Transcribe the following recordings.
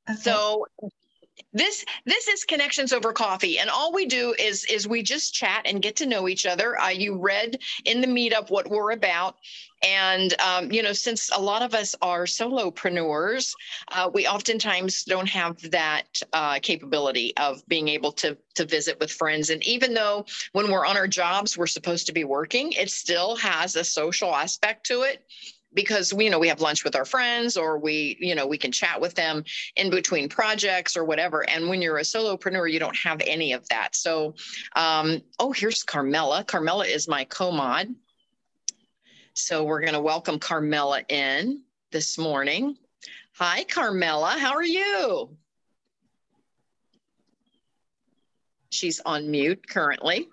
Okay. So this is Connections Over Coffee, and all we do is we just chat and get to know each other. You read in the meetup what we're about, and since a lot of us are solopreneurs, we oftentimes don't have that capability of being able to visit with friends. And even though when we're on our jobs we're supposed to be working, it still has a social aspect to it, because we have lunch with our friends, or we can chat with them in between projects or whatever. And when you're a solopreneur, you don't have any of that. So, here's Carmela. Carmela is my co-mod. So we're going to welcome Carmela in this morning. Hi, Carmela. How are you? She's on mute currently.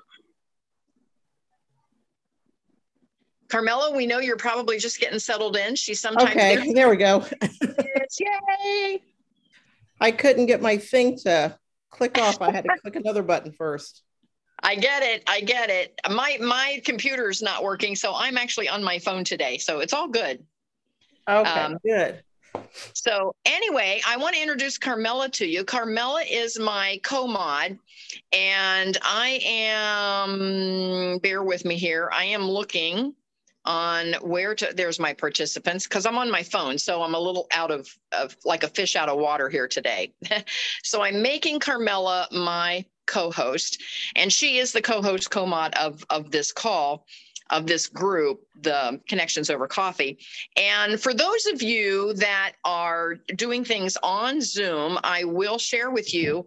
Carmela, we know you're probably just getting settled in. She's sometimes Okay, there we go. Yay! I couldn't get my thing to click off. I had to click another button first. I get it. My computer's not working, so I'm actually on my phone today. So it's all good. Okay, good. So anyway, I want to introduce Carmela to you. Carmela is my co-mod, and I am, bear with me here, I am looking on there's my participants, because I'm on my phone, so I'm a little out of like a fish out of water here today. So I'm making Carmela my co-host, and she is the co-host, co-mod of this call, of this group, the Connections Over Coffee. And for those of you that are doing things on Zoom, I will share with you,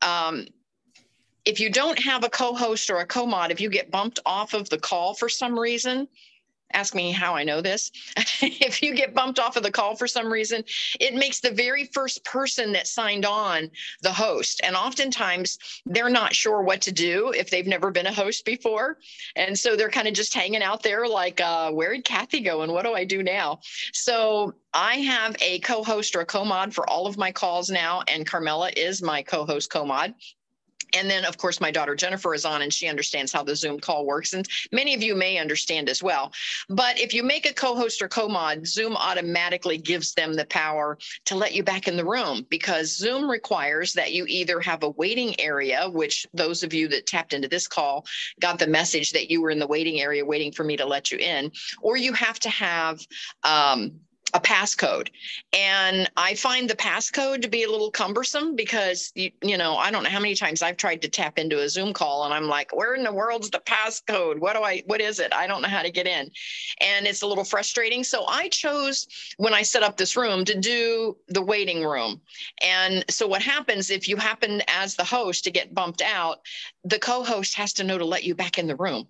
if you don't have a co-host or a co-mod, if you get bumped off of the call for some reason, ask me how I know this. If you get bumped off of the call for some reason, it makes the very first person that signed on the host. And oftentimes they're not sure what to do if they've never been a host before. And so they're kind of just hanging out there like, where did Kathy go and what do I do now? So I have a co-host or a co-mod for all of my calls now, and Carmela is my co-host, co-mod. And then, of course, my daughter Jennifer is on, and she understands how the Zoom call works. And many of you may understand as well. But if you make a co-host or co-mod, Zoom automatically gives them the power to let you back in the room, because Zoom requires that you either have a waiting area, which those of you that tapped into this call got the message that you were in the waiting area waiting for me to let you in, or you have to have a passcode. And I find the passcode to be a little cumbersome, because, I don't know how many times I've tried to tap into a Zoom call and I'm like, where in the world's the passcode? What is it? I don't know how to get in. And it's a little frustrating. So I chose, when I set up this room, to do the waiting room. And so what happens if you happen as the host to get bumped out, the co-host has to know to let you back in the room.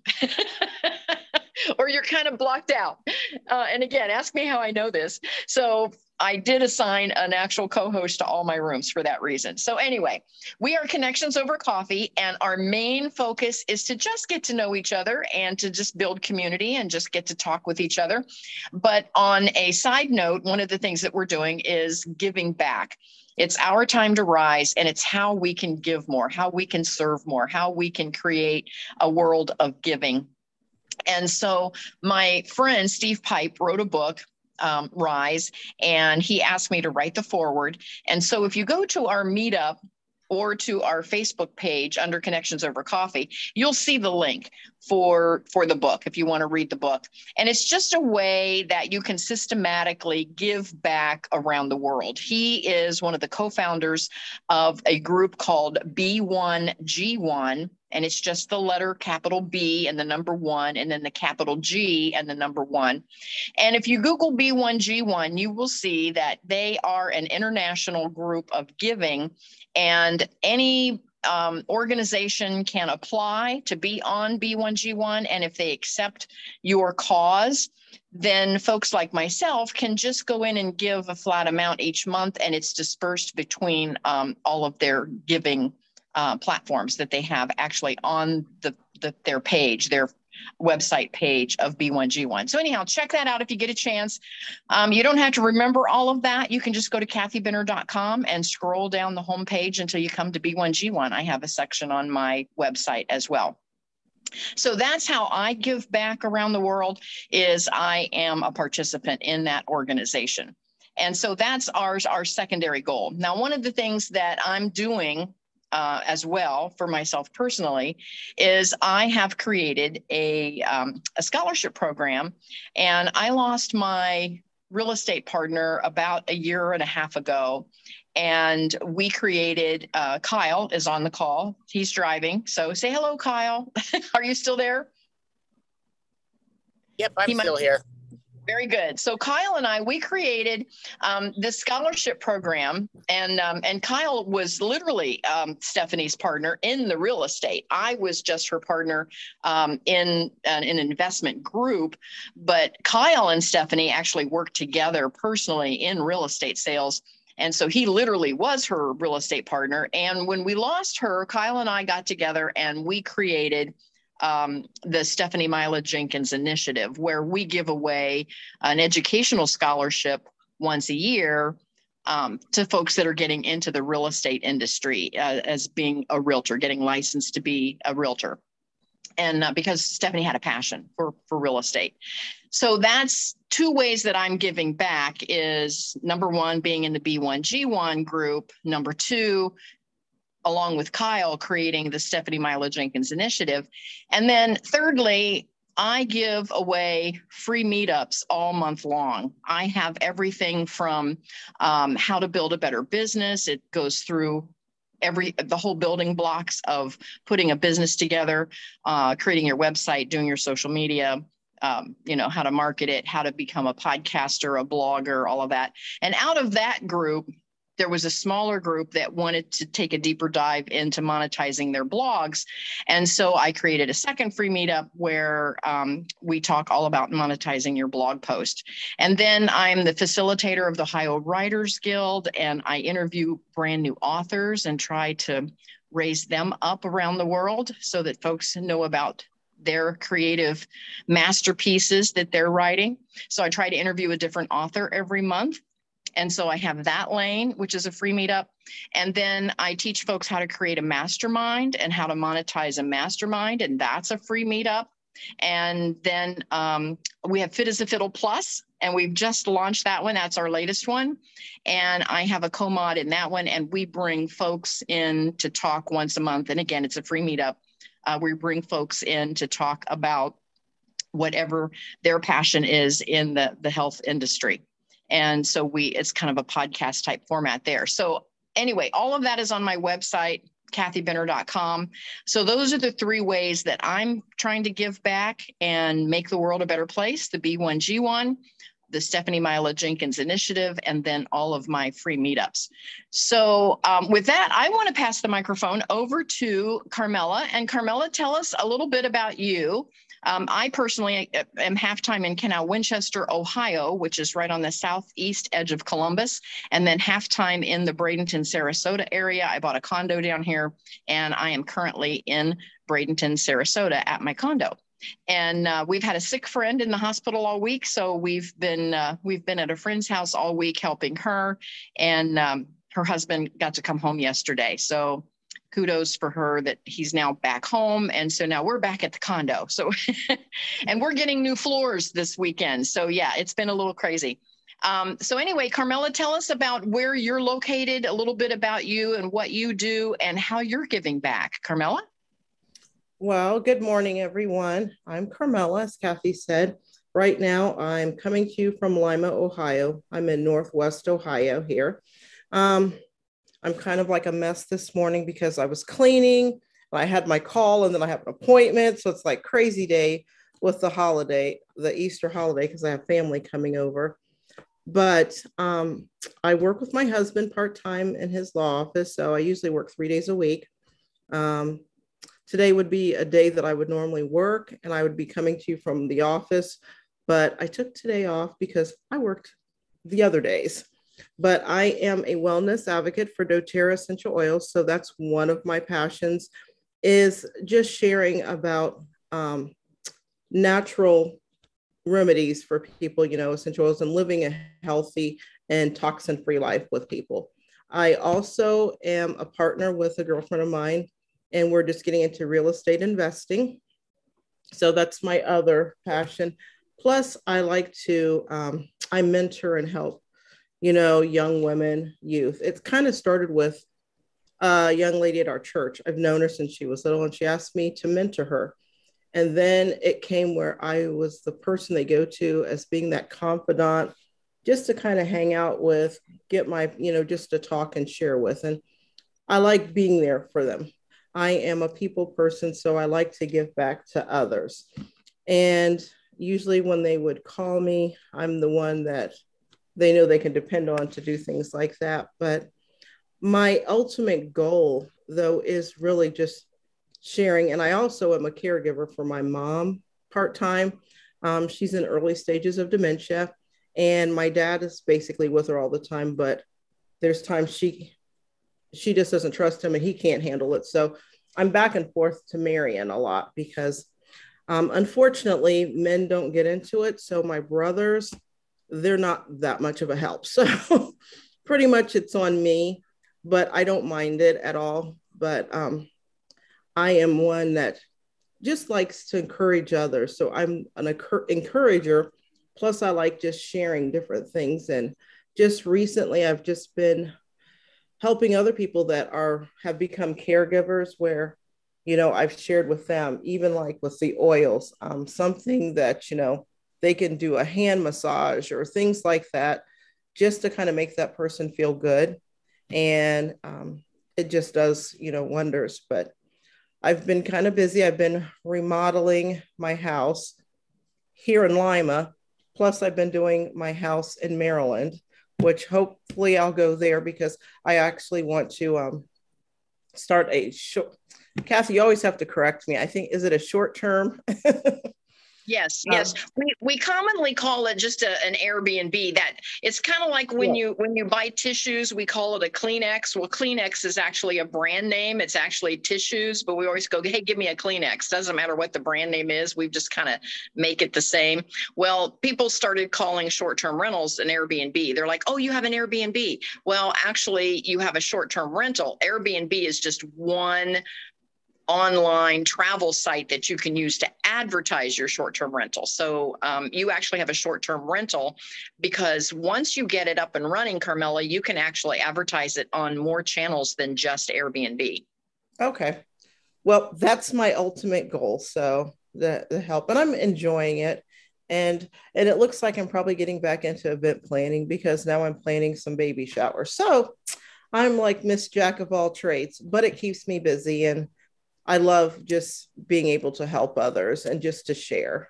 Or you're kind of blocked out. And again, ask me how I know this. So I did assign an actual co-host to all my rooms for that reason. So anyway, we are Connections Over Coffee, and our main focus is to just get to know each other and to just build community and just get to talk with each other. But on a side note, one of the things that we're doing is giving back. It's our time to rise, and it's how we can give more, how we can serve more, how we can create a world of giving. And so my friend Steve Pipe wrote a book, Rise, and he asked me to write the foreword. And so if you go to our meetup or to our Facebook page under Connections Over Coffee, you'll see the link for the book if you want to read the book. And it's just a way that you can systematically give back around the world. He is one of the co-founders of a group called B1G1. And it's just the letter capital B and the number 1, and then the capital G and the number 1. And if you Google B1G1, you will see that they are an international group of giving, and any organization can apply to be on B1G1. And if they accept your cause, then folks like myself can just go in and give a flat amount each month, and it's dispersed between all of their giving platforms that they have actually on their page, their website page of B1G1. So anyhow, check that out if you get a chance. You don't have to remember all of that. You can just go to kathybinner.com and scroll down the homepage until you come to B1G1. I have a section on my website as well. So that's how I give back around the world, is I am a participant in that organization. And so that's our secondary goal. Now, one of the things that I'm doing as well for myself personally is I have created a scholarship program, and I lost my real estate partner about a year and a half ago. And we created, Kyle is on the call. He's driving. So say hello, Kyle. Are you still there? Yep, I'm still here. Very good. So Kyle and I, we created this scholarship program, and Kyle was literally Stephanie's partner in the real estate. I was just her partner in an investment group, but Kyle and Stephanie actually worked together personally in real estate sales. And so he literally was her real estate partner. And when we lost her, Kyle and I got together and we created the Stephanie Mila Jenkins Initiative, where we give away an educational scholarship once a year to folks that are getting into the real estate industry as being a realtor, getting licensed to be a realtor. And because Stephanie had a passion for real estate. So that's two ways that I'm giving back is number one, being in the B1G1 group. Number two, along with Kyle, creating the Stephanie Mila Jenkins Initiative. And then thirdly, I give away free meetups all month long. I have everything from how to build a better business. It goes through the whole building blocks of putting a business together, creating your website, doing your social media, how to market it, how to become a podcaster, a blogger, all of that. And out of that group, there was a smaller group that wanted to take a deeper dive into monetizing their blogs. And so I created a second free meetup where we talk all about monetizing your blog post. And then I'm the facilitator of the Ohio Writers Guild, and I interview brand new authors and try to raise them up around the world so that folks know about their creative masterpieces that they're writing. So I try to interview a different author every month. And so I have that lane, which is a free meetup. And then I teach folks how to create a mastermind and how to monetize a mastermind. And that's a free meetup. And then we have Fit as a Fiddle Plus, and we've just launched that one. That's our latest one. And I have a co-mod in that one. And we bring folks in to talk once a month. And again, it's a free meetup. We bring folks in to talk about whatever their passion is in the health industry. And so it's kind of a podcast type format there. So anyway, all of that is on my website, kathybenner.com. So those are the three ways that I'm trying to give back and make the world a better place: the B1G1, the Stephanie Mila Jenkins Initiative, and then all of my free meetups. So with that, I want to pass the microphone over to Carmela. And Carmela, tell us a little bit about you. I personally am half-time in Canal Winchester, Ohio, which is right on the southeast edge of Columbus, and then half-time in the Bradenton, Sarasota area. I bought a condo down here, and I am currently in Bradenton, Sarasota at my condo. And we've had a sick friend in the hospital all week, so we've been at a friend's house all week helping her, and her husband got to come home yesterday. So kudos for her that he's now back home. And so now we're back at the condo. So, and we're getting new floors this weekend. So yeah, it's been a little crazy. So anyway, Carmela, tell us about where you're located, a little bit about you and what you do and how you're giving back. Carmela? Well, good morning, everyone. I'm Carmela, as Kathy said. Right now, I'm coming to you from Lima, Ohio. I'm in Northwest Ohio here. I'm kind of like a mess this morning because I was cleaning, and I had my call, and then I have an appointment. So it's like crazy day with the holiday, the Easter holiday, because I have family coming over. But I work with my husband part-time in his law office. So I usually work 3 days a week. Today would be a day that I would normally work, and I would be coming to you from the office. But I took today off because I worked the other days. But I am a wellness advocate for doTERRA essential oils. So that's one of my passions, is just sharing about natural remedies for people, essential oils, and living a healthy and toxin-free life with people. I also am a partner with a girlfriend of mine, and we're just getting into real estate investing. So that's my other passion. Plus, I like to, I mentor and help young women, youth. It's kind of started with a young lady at our church. I've known her since she was little, and she asked me to mentor her. And then it came where I was the person they go to as being that confidant, just to kind of hang out with, get my, just to talk and share with. And I like being there for them. I am a people person, so I like to give back to others. And usually when they would call me, I'm the one that they know they can depend on to do things like that. But my ultimate goal, though, is really just sharing. And I also am a caregiver for my mom part time. She's in early stages of dementia, and my dad is basically with her all the time. But there's times she just doesn't trust him, and he can't handle it. So I'm back and forth to Marion a lot because unfortunately, men don't get into it. So my brothers, they're not that much of a help. So pretty much it's on me, but I don't mind it at all. But I am one that just likes to encourage others. So I'm an encourager. Plus, I like just sharing different things. And just recently, I've just been helping other people that have become caregivers where, I've shared with them, even like with the oils, something that, they can do a hand massage or things like that, just to kind of make that person feel good. And it just does, wonders. But I've been kind of busy. I've been remodeling my house here in Lima. Plus, I've been doing my house in Maryland, which hopefully I'll go there because I actually want to start a short. Kathy, you always have to correct me. I think, is it a short term? Yes, yes. We commonly call it just an Airbnb. That it's kind of like when you buy tissues, we call it a Kleenex. Well, Kleenex is actually a brand name. It's actually tissues, but we always go, hey, give me a Kleenex. Doesn't matter what the brand name is. We just kind of make it the same. Well, people started calling short-term rentals an Airbnb. They're like, oh, you have an Airbnb. Well, actually, you have a short-term rental. Airbnb is just one online travel site that you can use to advertise your short-term rental. So you actually have a short-term rental because once you get it up and running, Carmela, you can actually advertise it on more channels than just Airbnb. Okay. Well, that's my ultimate goal. So the help, and I'm enjoying it. And it looks like I'm probably getting back into event planning because now I'm planning some baby showers. So I'm like Miss Jack of all trades, but it keeps me busy. And I love just being able to help others and just to share.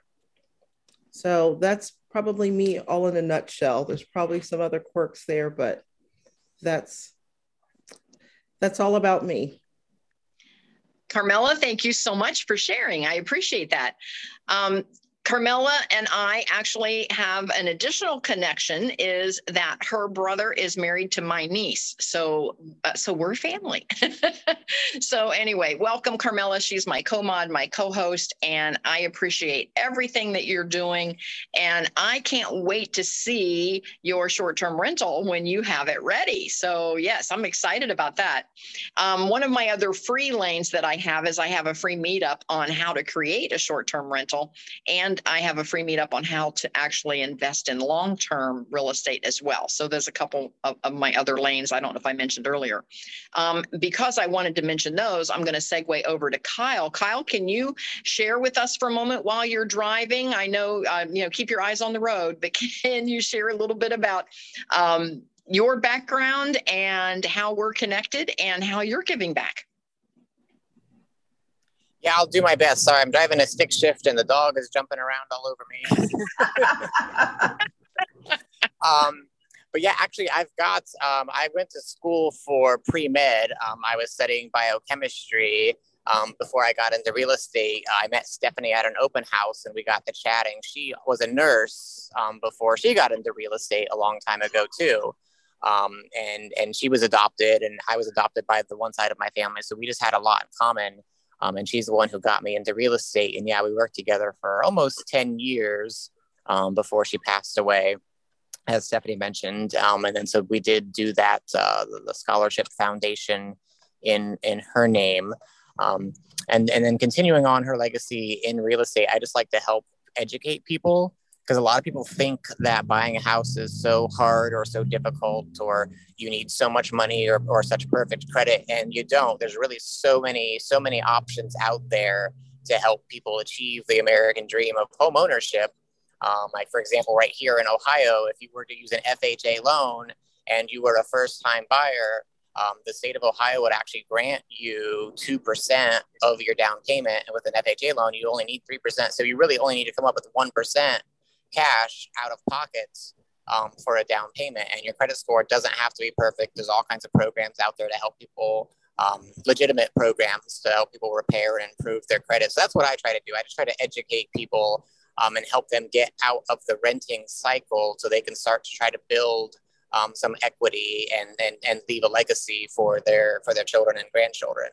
So that's probably me all in a nutshell. There's probably some other quirks there, but that's all about me. Carmela, thank you so much for sharing. I appreciate that. Carmela and I actually have an additional connection, is that her brother is married to my niece. So we're family. So anyway, welcome, Carmela. She's my co-mod, my co-host, and I appreciate everything that you're doing. And I can't wait to see your short-term rental when you have it ready. So yes, I'm excited about that. One of my other free lanes that I have is I have a free meetup on how to create a short-term rental, and I have a free meetup on how to actually invest in long-term real estate as well. So there's a couple of my other lanes. I don't know if I mentioned earlier. Because I wanted to mention those, I'm going to segue over to Kyle. Kyle, can you share with us for a moment while you're driving? I know, keep your eyes on the road, but can you share a little bit about your background and how we're connected and how you're giving back? Yeah, I'll do my best. Sorry, I'm driving a stick shift and the dog is jumping around all over me. But yeah, actually, I went to school for pre-med. I was studying biochemistry before I got into real estate. I met Stephanie at an open house and we got to chatting. She was a nurse before she got into real estate a long time ago too. And she was adopted and I was adopted by the one side of my family. So we just had a lot in common. And she's the one who got me into real estate. And yeah, we worked together for almost 10 years before she passed away, as Stephanie mentioned. And then so we did do that, the scholarship foundation in her name. And then continuing on her legacy in real estate, I just like to help educate people because a lot of people think that buying a house is so hard or so difficult, or you need so much money or such perfect credit, and you don't. There's really so many options out there to help people achieve the American dream of home ownership. Like, for example, right here in Ohio, if you were to use an FHA loan and you were a first-time buyer, the state of Ohio would actually grant you 2% of your down payment. And with an FHA loan, you only need 3%. So you really only need to come up with 1% cash out of pockets for a down payment. And your credit score doesn't have to be perfect. There's all kinds of programs out there to help people, legitimate programs to help people repair and improve their credit. So that's what I try to do. I just try to educate people and help them get out of the renting cycle so they can start to try to build some equity and leave a legacy for their children and grandchildren.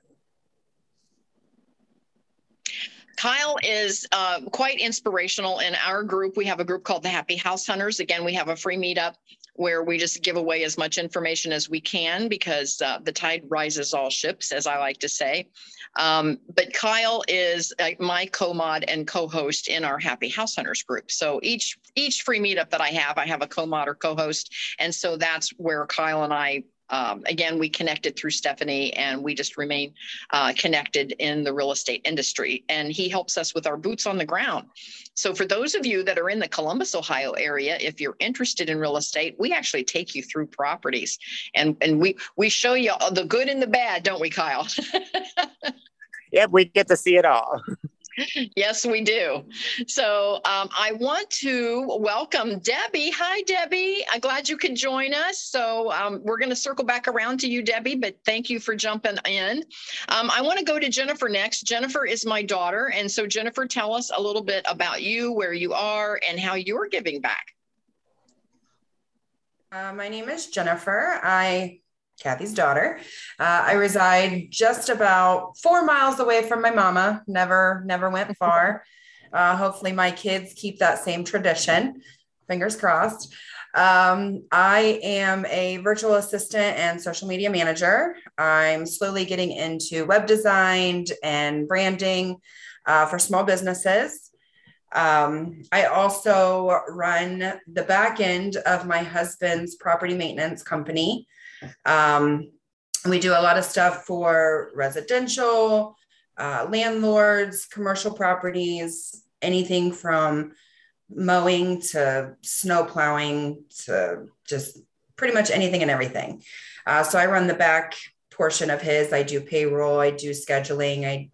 Kyle is quite inspirational in our group. We have a group called the Happy House Hunters. Again, we have a free meetup where we just give away as much information as we can because the tide rises all ships, as I like to say. But Kyle is my co-mod and co-host in our Happy House Hunters group. So each free meetup that I have a co-mod or co-host. And so that's where Kyle and I, again, we connected through Stephanie, and we just remain connected in the real estate industry. And he helps us with our boots on the ground. So for those of you that are in the Columbus, Ohio area, if you're interested in real estate, we actually take you through properties, and we show you the good and the bad, don't we, Kyle? Yeah, we get to see it all. Yes, we do. So I want to welcome Debbie. Hi, Debbie. I'm glad you could join us. So we're going to circle back around to you, Debbie, but thank you for jumping in. I want to go to Jennifer next. Jennifer is my daughter. And so Jennifer, tell us a little bit about you, where you are, and how you're giving back. My name is Jennifer. Kathy's daughter. I reside just about 4 miles away from my mama. Never went far. Hopefully my kids keep that same tradition. Fingers crossed. I am a virtual assistant and social media manager. I'm slowly getting into web design and branding for small businesses. I also run the back end of my husband's property maintenance company. We do a lot of stuff for residential, landlords, commercial properties, anything from mowing to snow plowing to just pretty much anything and everything. So I run the back portion of his. I do payroll, I do scheduling,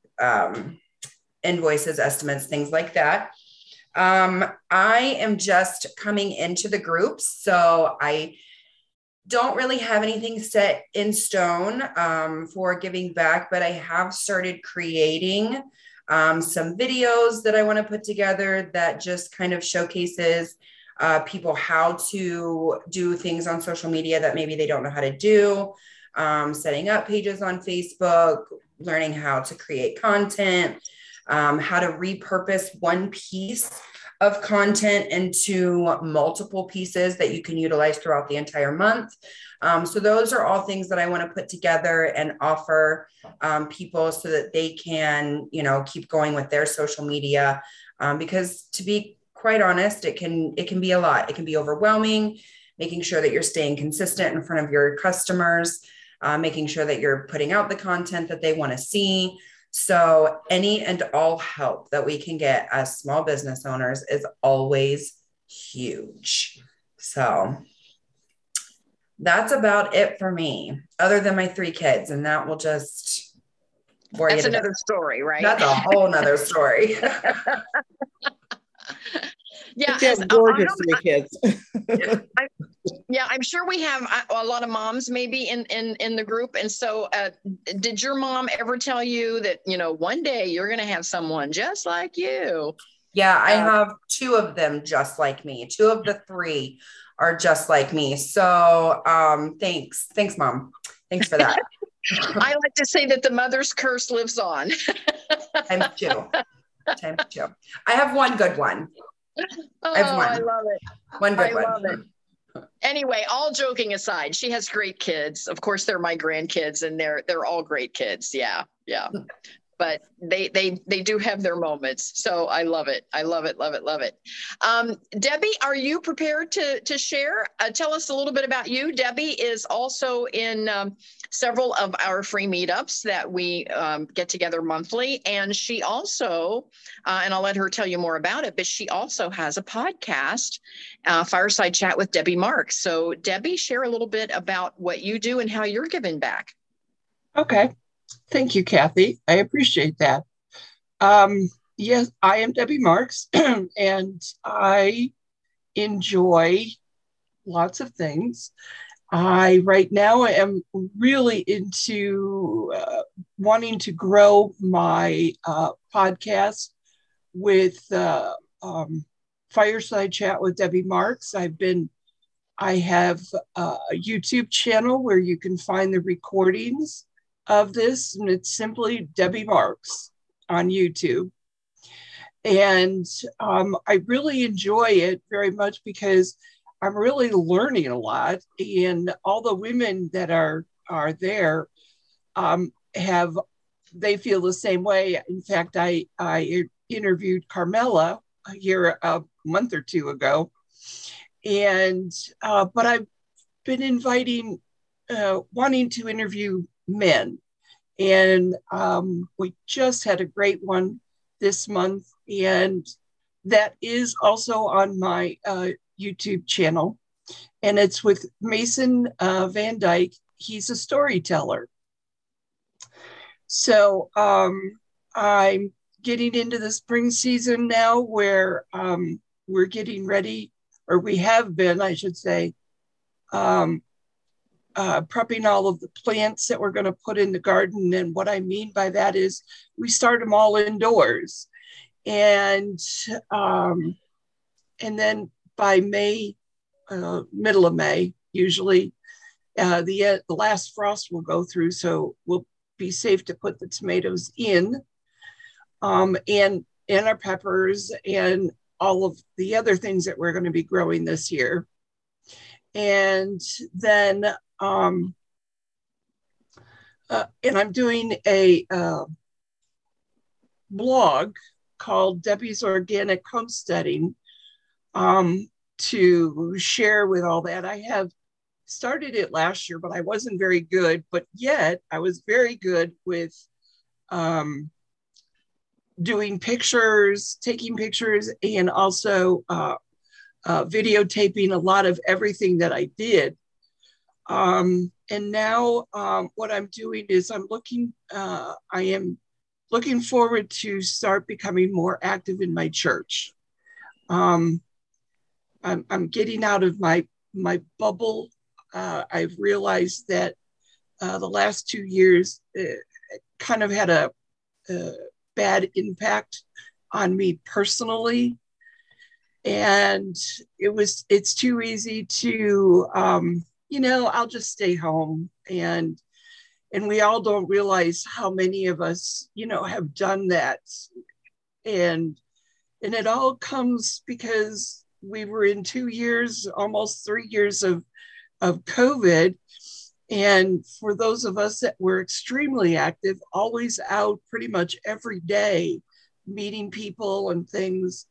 invoices, estimates, things like that. I am just coming into the group, so I don't really have anything set in stone for giving back, but I have started creating some videos that I want to put together that just kind of showcases people how to do things on social media that maybe they don't know how to do, setting up pages on Facebook, learning how to create content, how to repurpose one piece of content into multiple pieces that you can utilize throughout the entire month. So those are all things that I want to put together and offer people so that they can, keep going with their social media. Because to be quite honest, it can be a lot. It can be overwhelming, making sure that you're staying consistent in front of your customers, making sure that you're putting out the content that they want to see. So any and all help that we can get as small business owners is always huge. So that's about it for me, other than my 3 kids. And that will just bore you. That's another story, right? That's a whole nother story. Yeah, gorgeous 3 kids. I'm sure we have a lot of moms maybe in the group. And so did your mom ever tell you that, one day you're going to have someone just like you? Yeah, I have 2 of them just like me. 2 of the 3 are just like me. So thanks, Mom. Thanks for that. I like to say that the mother's curse lives on. Times 2. I have one good one. Oh, I love it. One good one. I love it. Anyway, all joking aside, she has great kids. Of course, they're my grandkids, and they're all great kids. Yeah. but they do have their moments. So I love it. I love it. Love it. Love it. Debbie, are you prepared to share? Tell us a little bit about you. Debbie is also in several of our free meetups that we get together monthly. And she also, and I'll let her tell you more about it, but she also has a podcast, Fireside Chat with Debbie Marks. So Debbie, share a little bit about what you do and how you're giving back. Okay. Thank you, Kathy. I appreciate that. Yes, I am Debbie Marks, and I enjoy lots of things. Right now am really into wanting to grow my podcast with Fireside Chat with Debbie Marks. I have a YouTube channel where you can find the recordings of this, and it's simply Debbie Marks on YouTube. And I really enjoy it very much because I'm really learning a lot, and all the women that are there they feel the same way. In fact, I interviewed Carmela here a month or two ago, and but I've been wanting to interview men, and we just had a great one this month, and that is also on my YouTube channel, and it's with Mason Van Dyke. He's a storyteller. So I'm getting into the spring season now, where we're getting ready, or we have been, I should say, prepping all of the plants that we're going to put in the garden. And what I mean by that is we start them all indoors, and then by May, middle of May, usually the last frost will go through, so we'll be safe to put the tomatoes in, and our peppers and all of the other things that we're going to be growing this year. And then and I'm doing a blog called Debbie's Organic Homesteading to share with all that. I have started it last year, but I wasn't very good, but yet I was very good with doing pictures, taking pictures, and also videotaping a lot of everything that I did. And now what I'm doing is I am looking forward to start becoming more active in my church. I'm getting out of my bubble. I've realized that the last 2 years kind of had a bad impact on me personally. And it's too easy to, I'll just stay home. And we all don't realize how many of us, have done that. And it all comes because we were in 2 years, almost 3 years of COVID. And for those of us that were extremely active, always out pretty much every day, meeting people and things,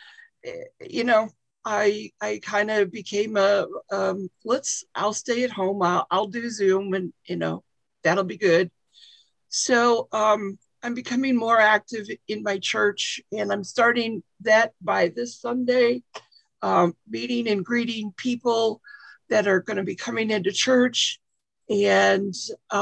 I kind of became I'll stay at home. I'll do Zoom, and, that'll be good. So I'm becoming more active in my church, and I'm starting that by this Sunday, meeting and greeting people that are going to be coming into church. And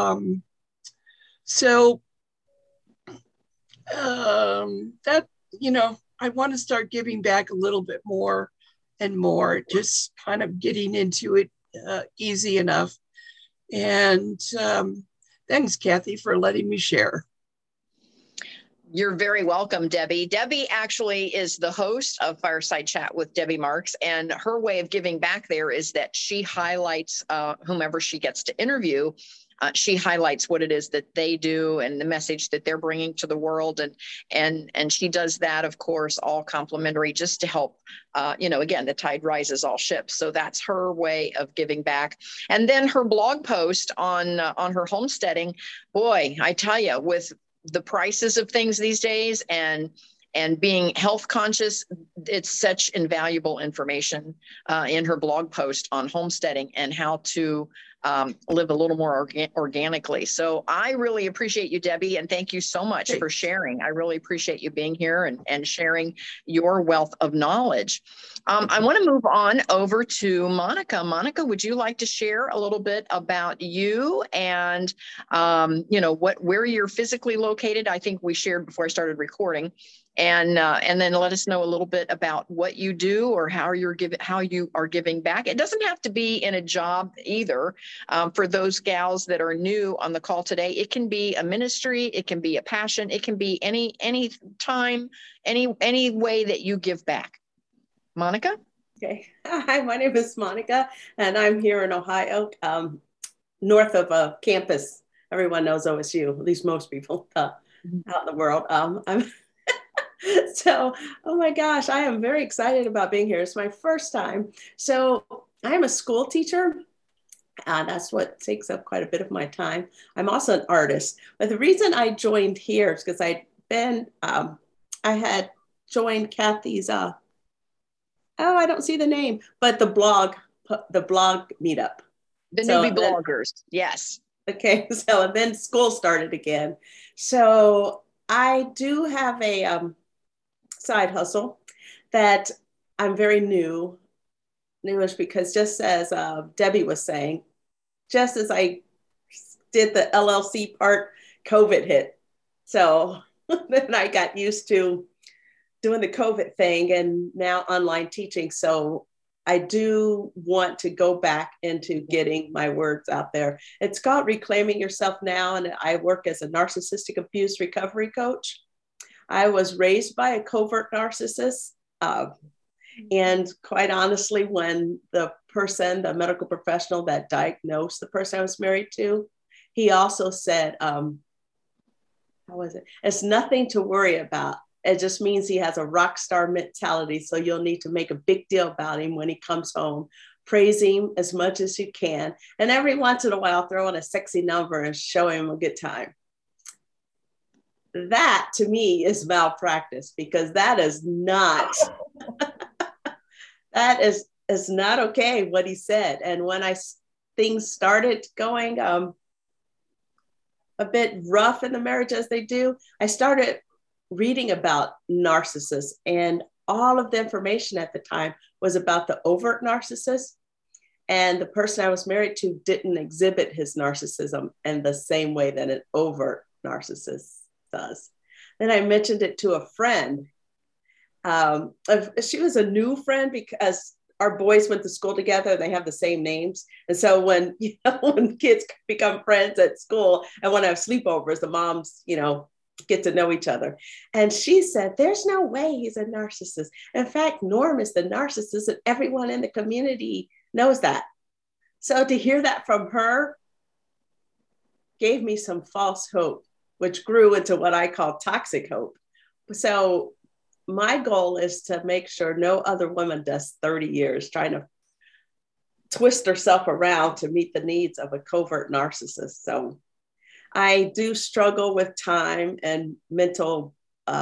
that, I want to start giving back a little bit more and more, just kind of getting into it easy enough. And thanks, Kathy, for letting me share. You're very welcome, Debbie. Debbie actually is the host of Fireside Chat with Debbie Marks, and her way of giving back there is that she highlights whomever she gets to interview. She highlights what it is that they do and the message that they're bringing to the world. And she does that, of course, all complimentary, just to help, again, the tide rises all ships. So that's her way of giving back. And then her blog post on her homesteading, boy, I tell you, with the prices of things these days and being health conscious. It's such invaluable information in her blog post on homesteading and how to live a little more organically. So I really appreciate you, Debbie, and thank you so much for sharing. I really appreciate you being here and sharing your wealth of knowledge. I want to move on over to Monica. Monica, would you like to share a little bit about you and where you're physically located? I think we shared before I started recording. And then let us know a little bit about what you do or how you are giving back. It doesn't have to be in a job either. For those gals that are new on the call today, it can be a ministry, it can be a passion, it can be any time, any way that you give back. Monica? Okay. Hi, my name is Monica, and I'm here in Ohio, north of a campus. Everyone knows OSU, at least most people out in the world. So, oh my gosh, I am very excited about being here. It's my first time. So I am a school teacher. That's what takes up quite a bit of my time. I'm also an artist. But the reason I joined here is because I had joined Kathy's, I don't see the name, but the blog meetup. The newbie bloggers, yes. Okay, so and then school started again. So I do have a side hustle that I'm very newish, because just as Debbie was saying, just as I did the LLC part, COVID hit. So then I got used to doing the COVID thing and now online teaching. So I do want to go back into getting my words out there. It's called Reclaiming Yourself Now, and I work as a narcissistic abuse recovery coach. I was raised by a covert narcissist. And quite honestly, when the medical professional that diagnosed the person I was married to, he also said, how was it? It's nothing to worry about. It just means he has a rock star mentality. So you'll need to make a big deal about him when he comes home. Praise him as much as you can. And every once in a while, throw in a sexy number and show him a good time. That to me is malpractice, because that is not, that is not okay what he said. And when things started going a bit rough in the marriage, as they do, I started reading about narcissists, and all of the information at the time was about the overt narcissist. And the person I was married to didn't exhibit his narcissism in the same way that an overt narcissist does. Then I mentioned it to a friend. She was a new friend because our boys went to school together. They have the same names. And so when kids become friends at school and want to have sleepovers, the moms, get to know each other. And she said, there's no way he's a narcissist. In fact, Norm is the narcissist, and everyone in the community knows that. So to hear that from her gave me some false hope, which grew into what I call toxic hope. So my goal is to make sure no other woman does 30 years trying to twist herself around to meet the needs of a covert narcissist. So I do struggle with time and mental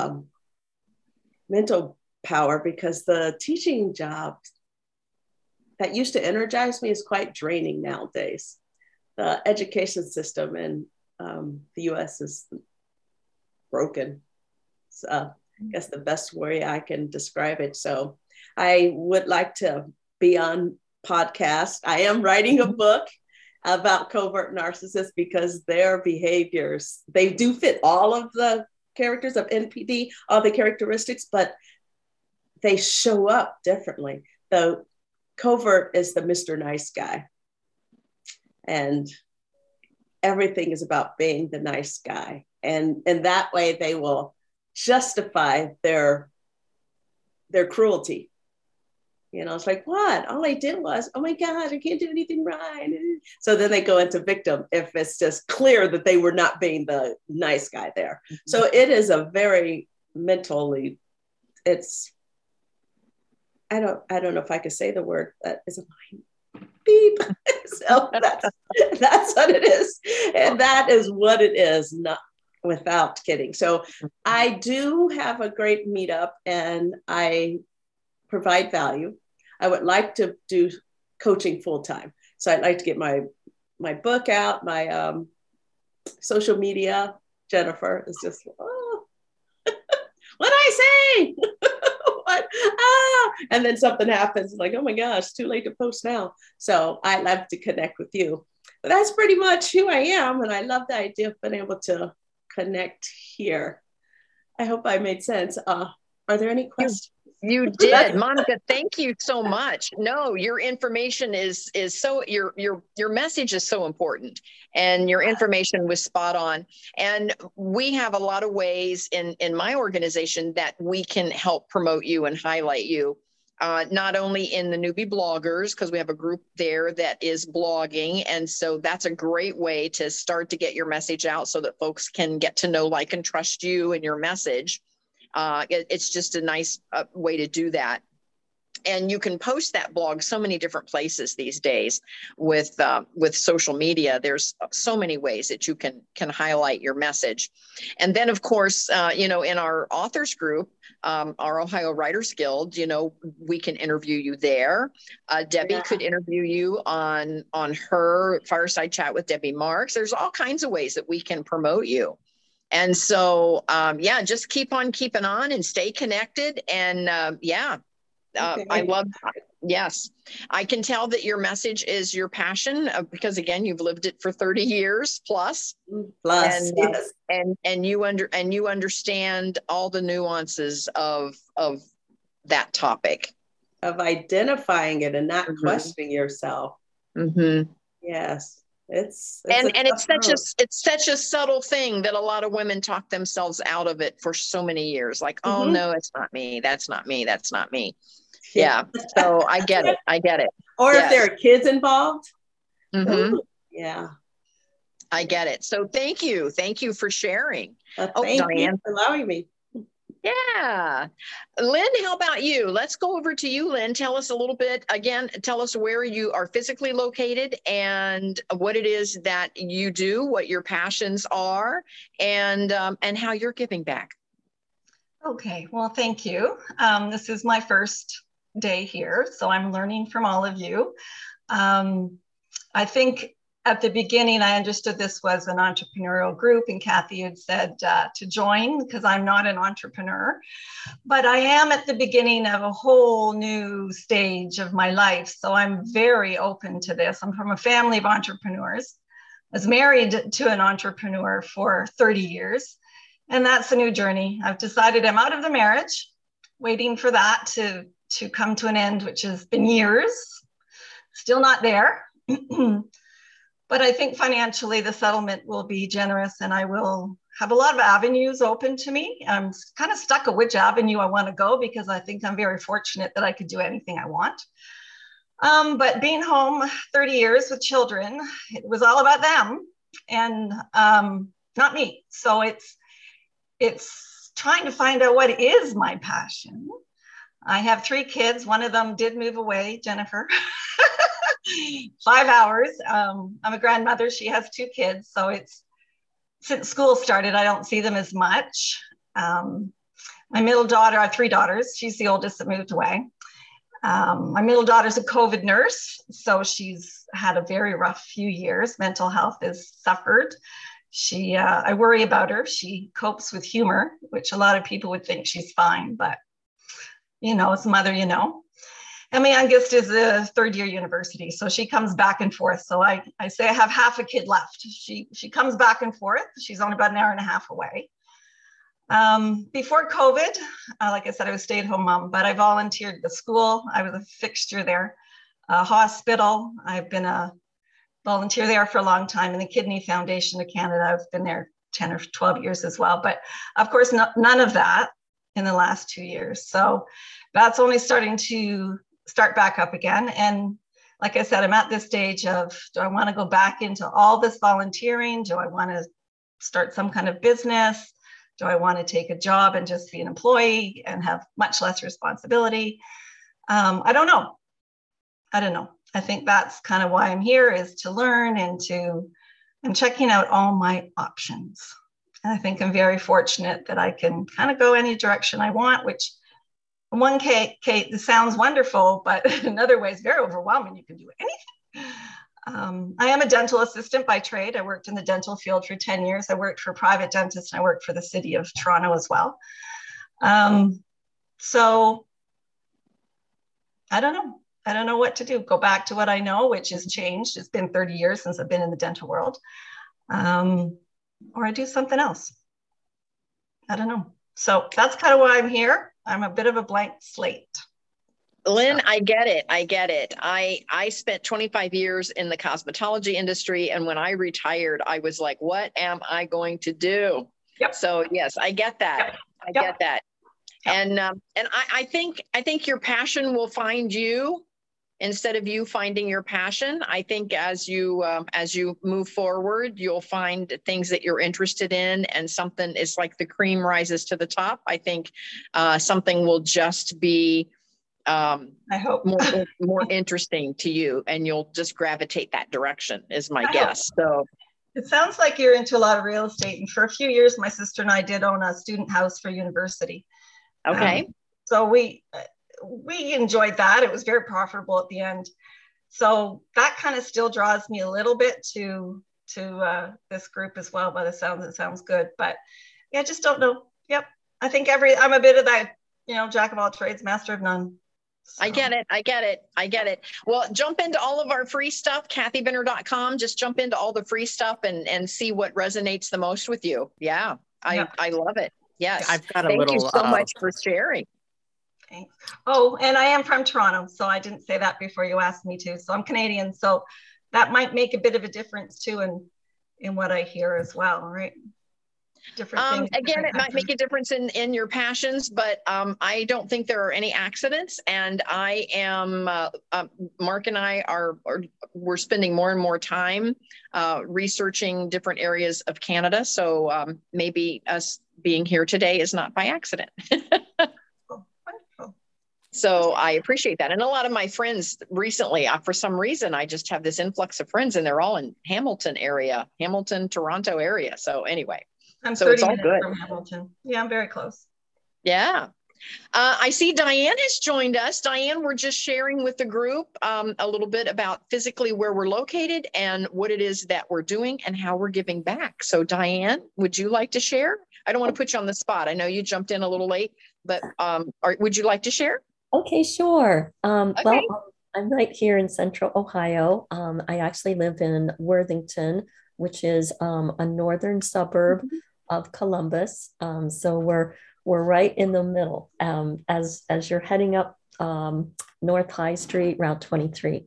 power, because the teaching job that used to energize me is quite draining nowadays. The education system in the US is broken. So I guess the best way I can describe it. So I would like to be on podcast. I am writing a book about covert narcissists, because their behaviors, they do fit all of the characters of NPD, all the characteristics, but they show up differently. The covert is the Mr. Nice Guy. And everything is about being the nice guy. And in that way, they will justify their cruelty. It's like, what? All I did was, oh my God, I can't do anything right. So then they go into victim if it's just clear that they were not being the nice guy there. Mm-hmm. So it is a very mentally, I don't know if I could say the word, that is a mind beep. So that's what it is. And that is what it is. without kidding. So I do have a great meetup and I provide value. I would like to do coaching full time. So I'd like to get my book out, my social media. Jennifer is just, oh, what I say? What? Ah! And then something happens like, oh my gosh, it's too late to post now. So I'd love to connect with you. But that's pretty much who I am. And I love the idea of being able to connect here. I hope I made sense. Are there any questions? You did, Monica. Thank you so much. No, your information is so your message is so important, and your information was spot on. And we have a lot of ways in my organization that we can help promote you and highlight you. Not only in the newbie bloggers, because we have a group there that is blogging. And so that's a great way to start to get your message out so that folks can get to know, like, and trust you and your message. It's just a nice way to do that. And you can post that blog so many different places these days with social media. There's so many ways that you can highlight your message. And then, of course, in our authors group, our Ohio Writers Guild, we can interview you there. Debbie could interview you on her Fireside Chat with Debbie Marks. There's all kinds of ways that we can promote you. And so, just keep on keeping on and stay connected. And I love, yes, I can tell that your message is your passion because, again, you've lived it for 30 years plus. And, yes. and you understand all the nuances of that topic. Of identifying it and not questioning yourself. Mm-hmm. Yes. It's such a subtle thing that a lot of women talk themselves out of it for so many years. Like, oh no, it's not me. That's not me. That's not me. Yeah. So I get it. Or if there are kids involved. Mm-hmm. Ooh, yeah. I get it. So thank you for sharing. Thank you for allowing me. Yeah. Lynn, how about you? Let's go over to you, Lynn. Tell us a little bit, again, tell us where you are physically located and what it is that you do, what your passions are, and how you're giving back. Okay, well, thank you. This is my first day here, so I'm learning from all of you. I think at the beginning, I understood this was an entrepreneurial group, and Kathy had said to join because I'm not an entrepreneur, but I am at the beginning of a whole new stage of my life. So I'm very open to this. I'm from a family of entrepreneurs. I was married to an entrepreneur for 30 years, and that's a new journey. I've decided I'm out of the marriage, waiting for that to come to an end, which has been years, still not there. But I think financially the settlement will be generous and I will have a lot of avenues open to me. I'm kind of stuck at which avenue I want to go because I think I'm very fortunate that I could do anything I want. But being home 30 years with children, it was all about them and not me. So it's trying to find out what is my passion. I have 3 kids. One of them did move away, Jennifer. 5 hours. I'm a grandmother. She has 2 kids. So it's since school started, I don't see them as much. My middle daughter, I have 3 daughters. She's the oldest that moved away. My middle daughter's a COVID nurse. So she's had a very rough few years. Mental health has suffered. I worry about her. She copes with humor, which a lot of people would think she's fine, but as a mother, And my youngest is a 3rd-year university, so she comes back and forth. So I say I have half a kid left. She comes back and forth. She's only about an hour and a half away. Before COVID, like I said, I was a stay-at-home mom, but I volunteered at the school. I was a fixture there. Hospital, I've been a volunteer there for a long time. In the Kidney Foundation of Canada, I've been there 10 or 12 years as well. But of course, none of that in the last 2 years. So that's only starting to start back up again. And like I said, I'm at this stage of, do I want to go back into all this volunteering? Do I want to start some kind of business? Do I want to take a job and just be an employee and have much less responsibility? I don't know. I think that's kind of why I'm here, is to learn and I'm checking out all my options. I think I'm very fortunate that I can kind of go any direction I want, which in one case, this sounds wonderful, but in other ways, very overwhelming. You can do anything. I am a dental assistant by trade. I worked in the dental field for 10 years. I worked for private dentists, and I worked for the city of Toronto as well. So I don't know. I don't know what to do. Go back to what I know, which has changed. It's been 30 years since I've been in the dental world. Or I do something else. I don't know. So that's kind of why I'm here. I'm a bit of a blank slate. Lynn, I get it. I get it. I spent 25 years in the cosmetology industry. And when I retired, I was like, what am I going to do? Yep. So yes, I get that. Yep. I get that. Yep. And I think your passion will find you instead of you finding your passion. I think as you move forward, you'll find things that you're interested in, and something is like the cream rises to the top. I think something will just be I hope more interesting to you, and you'll just gravitate that direction is my guess. So it sounds like you're into a lot of real estate. And for a few years, my sister and I did own a student house for university. Okay. So we enjoyed that. It was very profitable at the end. So that kind of still draws me a little bit to this group as well. By the sounds, it sounds good. But yeah, I just don't know. Yep. I think I'm a bit of that, jack of all trades, master of none. So. I get it. Well, jump into all of our free stuff, kathybinner.com. Just jump into all the free stuff and see what resonates the most with you. Yeah, I love it. Yes. I've got Thank you so much for sharing. Thanks. Oh, and I am from Toronto, so I didn't say that before you asked me to. So I'm Canadian, so that might make a bit of a difference too in what I hear as well, right? Different things. Again, it might make a difference in your passions, but I don't think there are any accidents. And I am, Mark and I we're spending more and more time researching different areas of Canada. So maybe us being here today is not by accident. So I appreciate that. And a lot of my friends recently, for some reason, I just have this influx of friends, and they're all in Hamilton, Toronto area. So anyway. I'm 30 minutes from Hamilton. Yeah, I'm very close. Yeah. I see Diane has joined us. Diane, we're just sharing with the group a little bit about physically where we're located and what it is that we're doing and how we're giving back. So Diane, would you like to share? I don't want to put you on the spot. I know you jumped in a little late, but would you like to share? Okay, sure. Okay. Well, I'm right here in Central Ohio. I actually live in Worthington, which is a northern suburb of Columbus. So we're right in the middle as you're heading up North High Street, Route 23.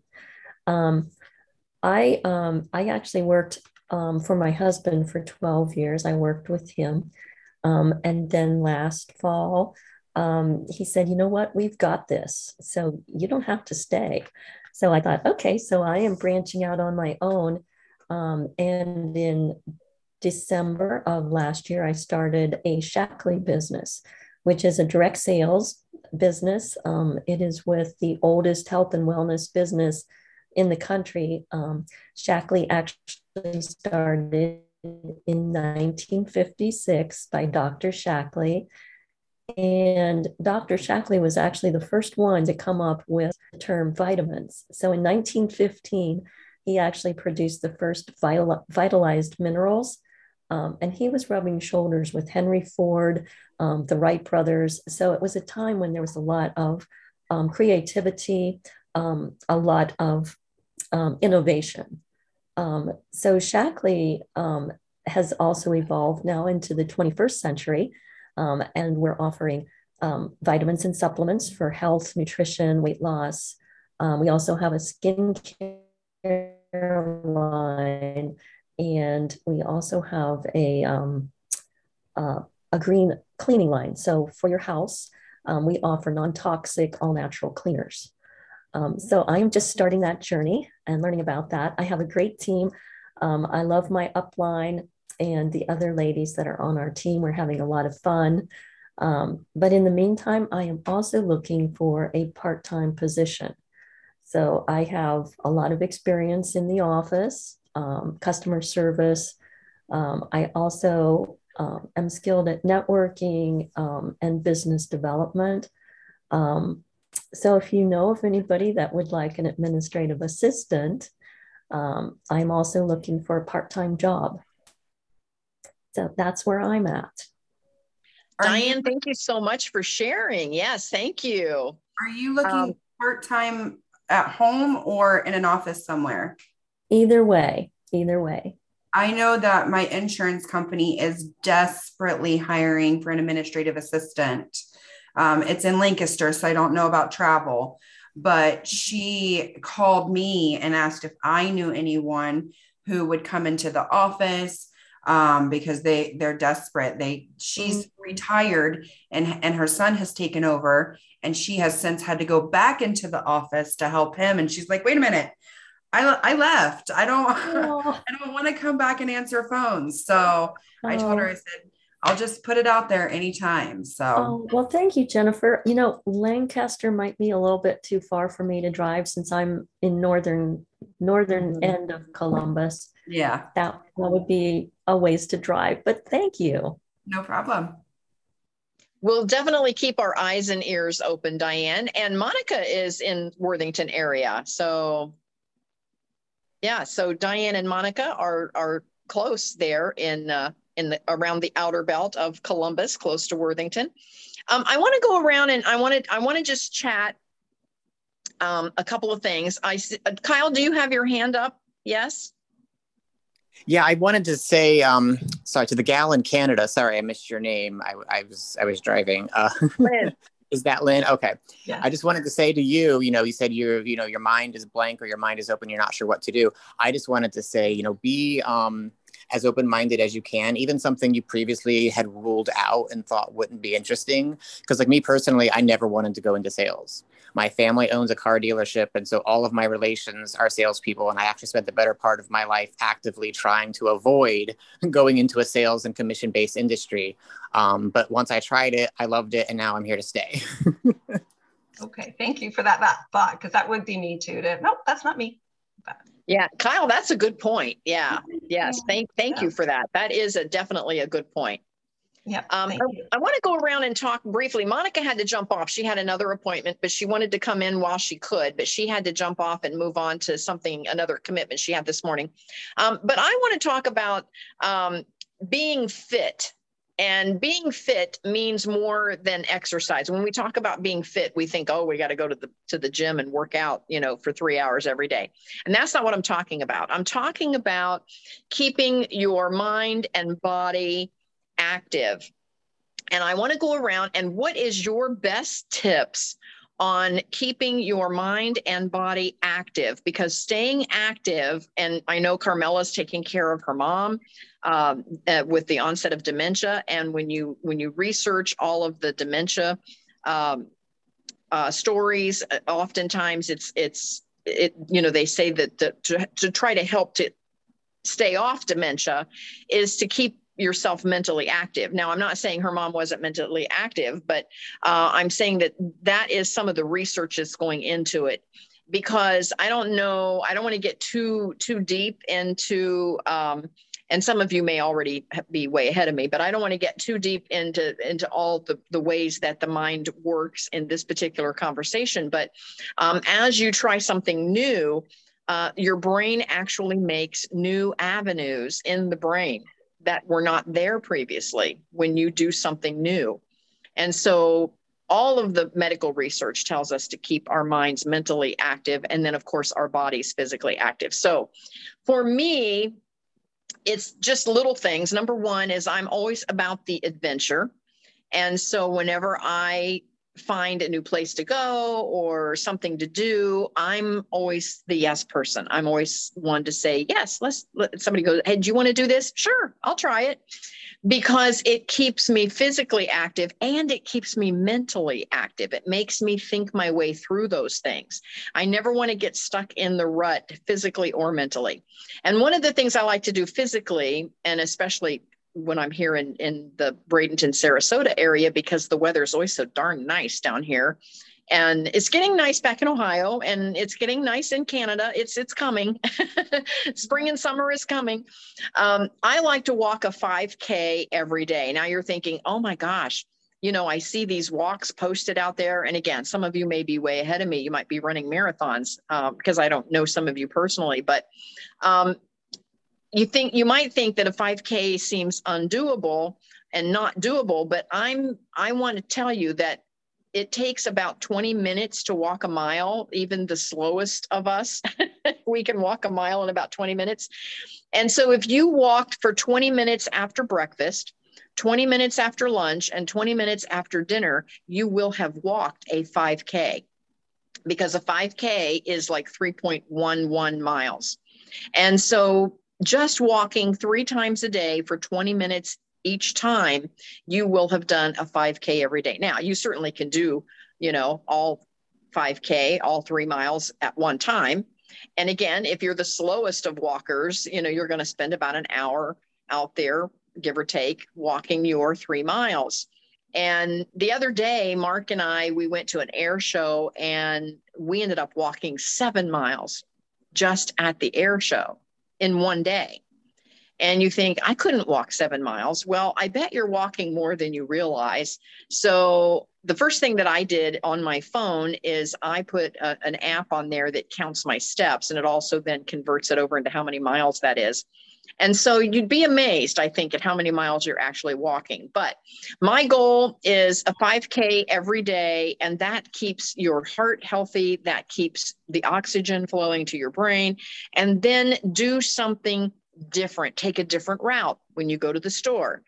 I actually worked for my husband for 12 years. I worked with him. And then last fall, he said, you know what, we've got this. So you don't have to stay. So I thought, okay, so I am branching out on my own. And in December of last year, I started a Shaklee business, which is a direct sales business. It is with the oldest health and wellness business in the country. Shaklee actually started in 1956 by Dr. Shaklee. And Dr. Shaklee was actually the first one to come up with the term vitamins. So in 1915, he actually produced the first vitalized minerals. And he was rubbing shoulders with Henry Ford, the Wright brothers. So it was a time when there was a lot of creativity, a lot of innovation. So Shaklee has also evolved now into the 21st century. And we're offering vitamins and supplements for health, nutrition, weight loss. We also have a skincare line, and we also have a green cleaning line. So for your house, we offer non-toxic, all-natural cleaners. So I'm just starting that journey and learning about that. I have a great team. I love my upline and the other ladies that are on our team. We're having a lot of fun. But in the meantime, I am also looking for a part-time position. So I have a lot of experience in the office, customer service. I also am skilled at networking and business development. So if you know of anybody that would like an administrative assistant, I'm also looking for a part-time job. So that's where I'm at. Diane, thank you so much for sharing. Yes, thank you. Are you looking part-time at home or in an office somewhere? Either way, either way. I know that my insurance company is desperately hiring for an administrative assistant. It's in Lancaster, so I don't know about travel, but she called me and asked if I knew anyone who would come into the office because they're desperate. She's retired and her son has taken over, and she has since had to go back into the office to help him. And she's like, wait a minute, I left. I don't want to come back and answer phones. So I told her, I said, I'll just put it out there anytime. So, well, thank you, Jennifer. You know, Lancaster might be a little bit too far for me to drive since I'm in northern end of Columbus. Yeah, that would be a ways to drive, but thank you. No problem. We'll definitely keep our eyes and ears open, Diane. And Monica is in Worthington area. So yeah, so Diane and Monica are close there in the around the outer belt of Columbus, close to Worthington. I want to go around and I want to just chat a couple of things. Kyle, do you have your hand up? Yes. Yeah, I wanted to say, sorry, to the gal in Canada. Sorry, I missed your name. I was driving. Lynn. Is that Lynn? Okay. Yeah. I just wanted to say to you, you said your mind is blank or your mind is open. You're not sure what to do. I just wanted to say, be as open-minded as you can, even something you previously had ruled out and thought wouldn't be interesting. Because like me personally, I never wanted to go into sales. My family owns a car dealership. And so all of my relations are salespeople. And I actually spent the better part of my life actively trying to avoid going into a sales and commission-based industry. But once I tried it, I loved it. And now I'm here to stay. Okay. Thank you for that thought, because that would be me too. Nope, that's not me. Yeah, Kyle, that's a good point. Yeah. Yes. Thank you for that. That is definitely a good point. Yeah. I want to go around and talk briefly. Monica had to jump off. She had another appointment, but she wanted to come in while she could, but she had to jump off and move on to another commitment she had this morning. But I want to talk about being fit. And being fit means more than exercise. When we talk about being fit, we think, oh, we got to go to the gym and work out, for 3 hours every day. And that's not what I'm talking about. I'm talking about keeping your mind and body active. And I want to go around and what is your best tips on keeping your mind and body active? Because staying active, and I know Carmela's taking care of her mom with the onset of dementia. And when you research all of the dementia stories, oftentimes they say that to try to help to stay off dementia is to keep yourself mentally active. Now, I'm not saying her mom wasn't mentally active, but I'm saying that is some of the research that's going into it, because I don't want to get too deep into, and some of you may already be way ahead of me, but I don't want to get too deep into all the ways that the mind works in this particular conversation. But as you try something new, your brain actually makes new avenues in the brain that were not there previously when you do something new. And so all of the medical research tells us to keep our minds mentally active, and then of course our bodies physically active. So for me, it's just little things. Number one is I'm always about the adventure. And so whenever I find a new place to go or something to do, I'm always the yes person. I'm always one to say, yes, somebody goes, hey, do you want to do this? Sure, I'll try it. Because it keeps me physically active and it keeps me mentally active. It makes me think my way through those things. I never want to get stuck in the rut physically or mentally. And one of the things I like to do physically, and especially when I'm here in the Bradenton, Sarasota area, because the weather is always so darn nice down here. And it's getting nice back in Ohio, and it's getting nice in Canada. It's coming. Spring and summer is coming. I like to walk a 5K every day. Now you're thinking, oh my gosh, I see these walks posted out there. And again, some of you may be way ahead of me. You might be running marathons because I don't know some of you personally, but you might think that a 5K seems undoable and not doable, but I want to tell you that it takes about 20 minutes to walk a mile. Even the slowest of us, we can walk a mile in about 20 minutes. And so if you walked for 20 minutes after breakfast, 20 minutes after lunch, and 20 minutes after dinner, you will have walked a 5K, because a 5K is like 3.11 miles. And so just walking 3 times a day for 20 minutes each time, you will have done a 5K every day. Now, you certainly can do, all 5K, all 3 miles at one time. And again, if you're the slowest of walkers, you're going to spend about an hour out there, give or take, walking your 3 miles. And the other day, Mark and we went to an air show, and we ended up walking 7 miles just at the air show in one day. And you think, I couldn't walk 7 miles. Well, I bet you're walking more than you realize. So the first thing that I did on my phone is I put an app on there that counts my steps, and it also then converts it over into how many miles that is. And so you'd be amazed, I think, at how many miles you're actually walking. But my goal is a 5K every day, and that keeps your heart healthy. That keeps the oxygen flowing to your brain. And then do something different. Take a different route when you go to the store.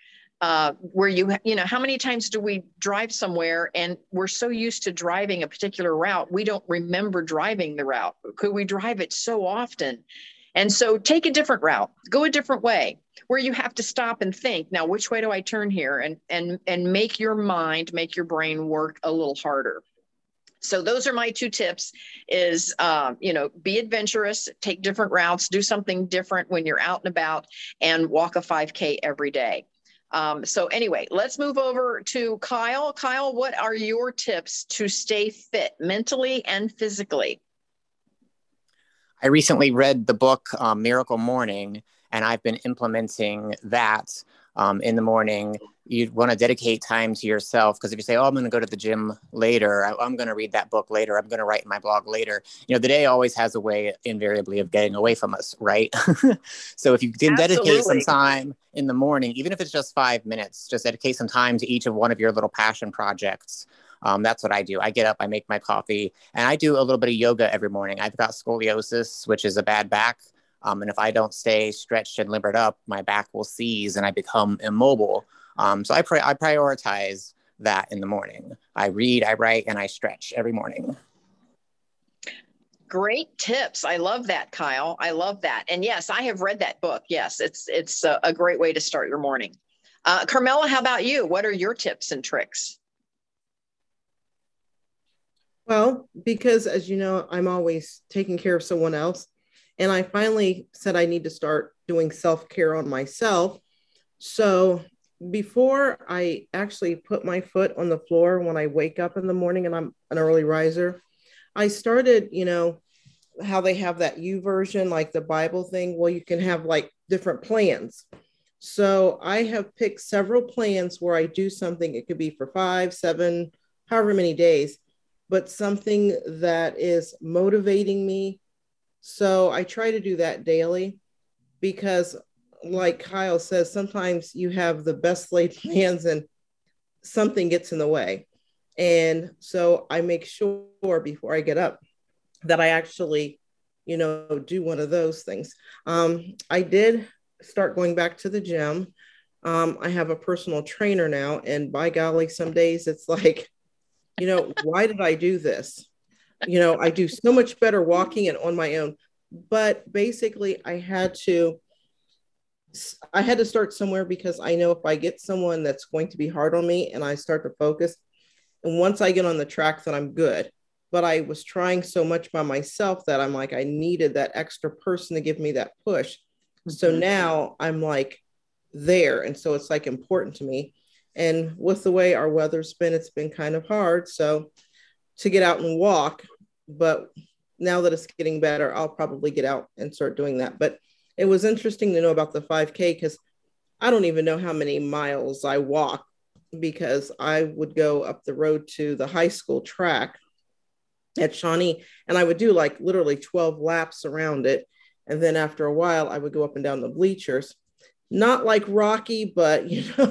Where how many times do we drive somewhere and we're so used to driving a particular route, we don't remember driving the route. Could we drive it so often? And so take a different route, go a different way, where you have to stop and think, now, which way do I turn here? And make your mind, make your brain work a little harder. So those are my 2 tips is, be adventurous, take different routes, do something different when you're out and about, and walk a 5K every day. So anyway, let's move over to Kyle. Kyle, what are your tips to stay fit mentally and physically? I recently read the book Miracle Morning, and I've been implementing that in the morning. You'd want to dedicate time to yourself, because if you say, oh, I'm going to go to the gym later, I'm going to read that book later, I'm going to write my blog later, the day always has a way invariably of getting away from us, right? So if you can dedicate some time in the morning, even if it's just 5 minutes, just dedicate some time to each of one of your little passion projects. That's what I do. I get up, I make my coffee, and I do a little bit of yoga every morning. I've got scoliosis, which is a bad back. And if I don't stay stretched and limbered up, my back will seize and I become immobile. So I prioritize that in the morning. I read, I write, and I stretch every morning. Great tips. I love that, Kyle. I love that. And yes, I have read that book. Yes, it's a great way to start your morning. Carmela, how about you? What are your tips and tricks? Well, because as you know, I'm always taking care of someone else. And I finally said I need to start doing self-care on myself. So before I actually put my foot on the floor when I wake up in the morning, and I'm an early riser, I started, how they have that YouVersion, like the Bible thing. Well, you can have like different plans. So I have picked several plans where I do something. It could be for 5, 7, however many days, but something that is motivating me. So I try to do that daily, because like Kyle says, sometimes you have the best laid plans and something gets in the way. And so I make sure before I get up that I actually, do one of those things. I did start going back to the gym. I have a personal trainer now, and by golly, some days it's like, why did I do this? I do so much better walking and on my own. But basically, I had to start somewhere, because I know if I get someone that's going to be hard on me and I start to focus, and once I get on the track, then I'm good. But I was trying so much by myself that I'm like, I needed that extra person to give me that push. Mm-hmm. So now I'm like there. And so it's like important to me. And with the way our weather's been, it's been kind of hard. So to get out and walk. But now that it's getting better, I'll probably get out and start doing that. But it was interesting to know about the 5K because I don't even know how many miles I walk, because I would go up the road to the high school track at Shawnee, and I would do like literally 12 laps around it. And then after a while, I would go up and down the bleachers. Not like Rocky, but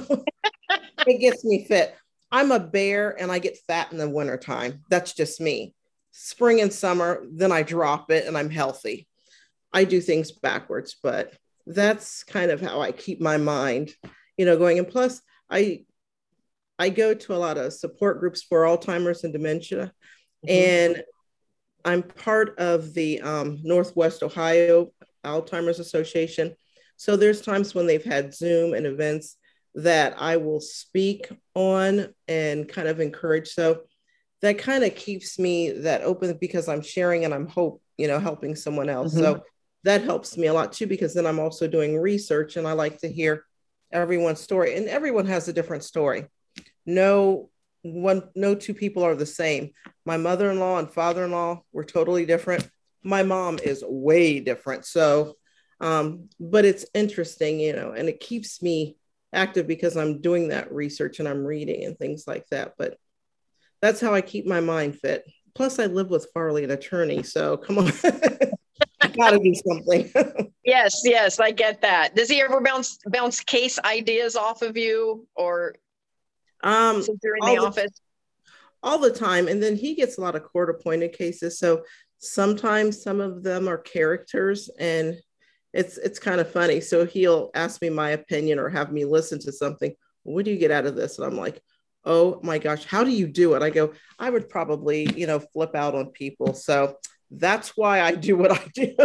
it gets me fit. I'm a bear and I get fat in the wintertime. That's just me. Spring and summer, then I drop it and I'm healthy. I do things backwards, but that's kind of how I keep my mind, going. And plus, I go to a lot of support groups for Alzheimer's and dementia, and I'm part of the Northwest Ohio Alzheimer's Association. So there's times when they've had Zoom and events that I will speak on and kind of encourage. So that kind of keeps me that open, because I'm sharing and I'm helping someone else. So that helps me a lot too, because then I'm also doing research and I like to hear everyone's story, and everyone has a different story. No two people are the same. My mother-in-law and father-in-law were totally different. My mom is way different. So, but it's interesting, and it keeps me active because I'm doing that research and I'm reading and things like that. But that's how I keep my mind fit. Plus, I live with Farley, an attorney. So come on, I gotta do something. Yes, I get that. Does he ever bounce case ideas off of you, or since you're in the office? All the time. And then he gets a lot of court-appointed cases. So sometimes some of them are characters, and it's kind of funny. So he'll ask me my opinion or have me listen to something. What do you get out of this? And I'm like, oh my gosh, how do you do it? I go, I would probably, flip out on people. So that's why I do what I do.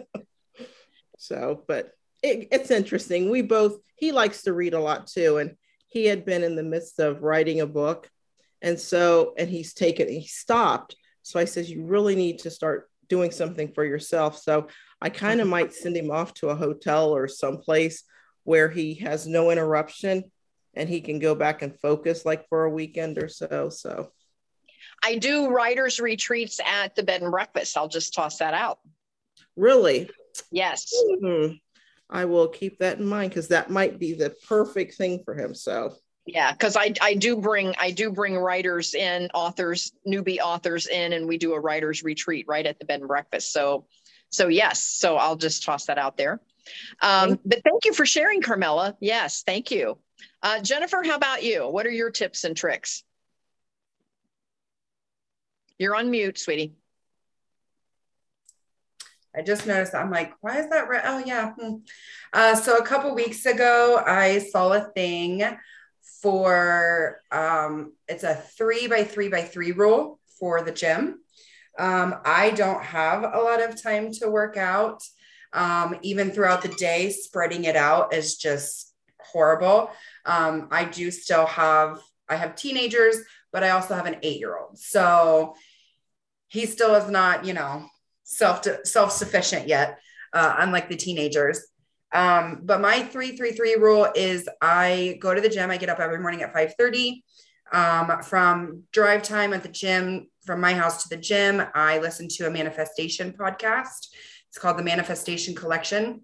So, but it's interesting. He likes to read a lot too. And he had been in the midst of writing a book. And he stopped. So I says, you really need to start doing something for yourself. So I kind of might send him off to a hotel or someplace where he has no interruption and he can go back and focus like for a weekend or so. So I do writers retreats at the bed and breakfast. I'll just toss that out. Really? Yes. I will keep that in mind, because that might be the perfect thing for him. So yeah, because I do bring writers in, newbie authors in, and we do a writers retreat right at the bed and breakfast. So yes, so I'll just toss that out there. But thank you for sharing, Carmela. Yes, thank you. Jennifer, how about you? What are your tips and tricks? You're on mute, sweetie. I just noticed, I'm like, why is that red? Oh yeah. So a couple weeks ago, I saw a thing for, it's a 3x3x3 rule for the gym. I don't have a lot of time to work out. Even throughout the day, spreading it out is just horrible. I have teenagers, but I also have an 8-year-old. So he still is not, self-sufficient yet, unlike the teenagers. But my 3-3-3 rule is I go to the gym. I get up every morning at 5:30. From drive time at the gym, from my house to the gym, I listen to a manifestation podcast. It's called the Manifestation Collective.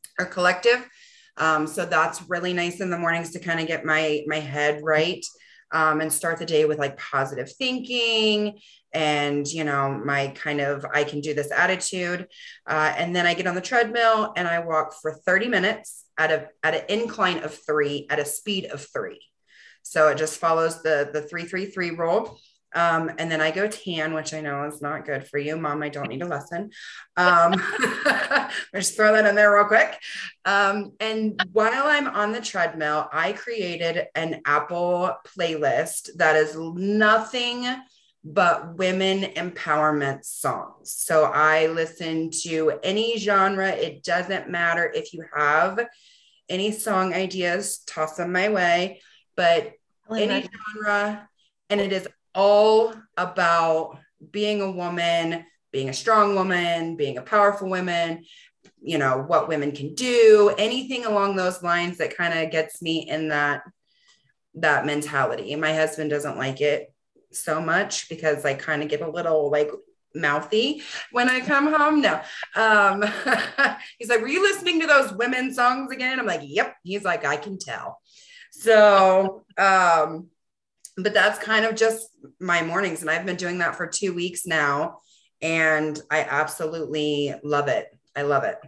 So that's really nice in the mornings to kind of get my head right, and start the day with like positive thinking and, my kind of, I can do this attitude. And then I get on the treadmill and I walk for 30 minutes at an incline of 3 at a speed of 3. So it just follows the 3-3-3 rule. And then I go tan, which I know is not good for you. Mom, I don't need a lesson. Just throw that in there real quick. And while I'm on the treadmill, I created an Apple playlist that is nothing but women empowerment songs. So I listen to any genre. It doesn't matter if you have any song ideas, toss them my way, but any genre. And it is all about being a woman, being a strong woman, being a powerful woman, what women can do, anything along those lines that kind of gets me in that mentality. And my husband doesn't like it. so much because I kind of get a little like mouthy when I come home. No. He's like, were you listening to those women songs again? I'm like, yep. He's like, I can tell. So, but that's kind of just my mornings. And I've been doing that for 2 weeks now. And I absolutely love it. I love it.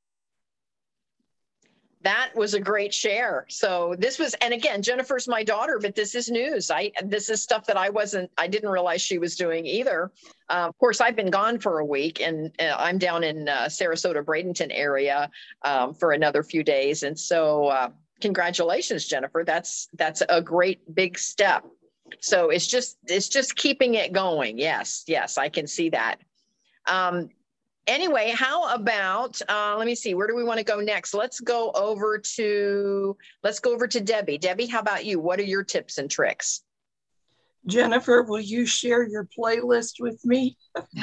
That was a great share. So this was, and again, Jennifer's my daughter, but this is news. This is stuff that I didn't realize she was doing either. Of course, I've been gone for a week, and I'm down in Sarasota, Bradenton area for another few days. And so congratulations, Jennifer. That's a great big step. So it's just keeping it going. Yes, I can see that. Anyway, how about, let me see, where do we want to go next? Let's go over to Debbie. Debbie, how about you? What are your tips and tricks? Jennifer, will you share your playlist with me?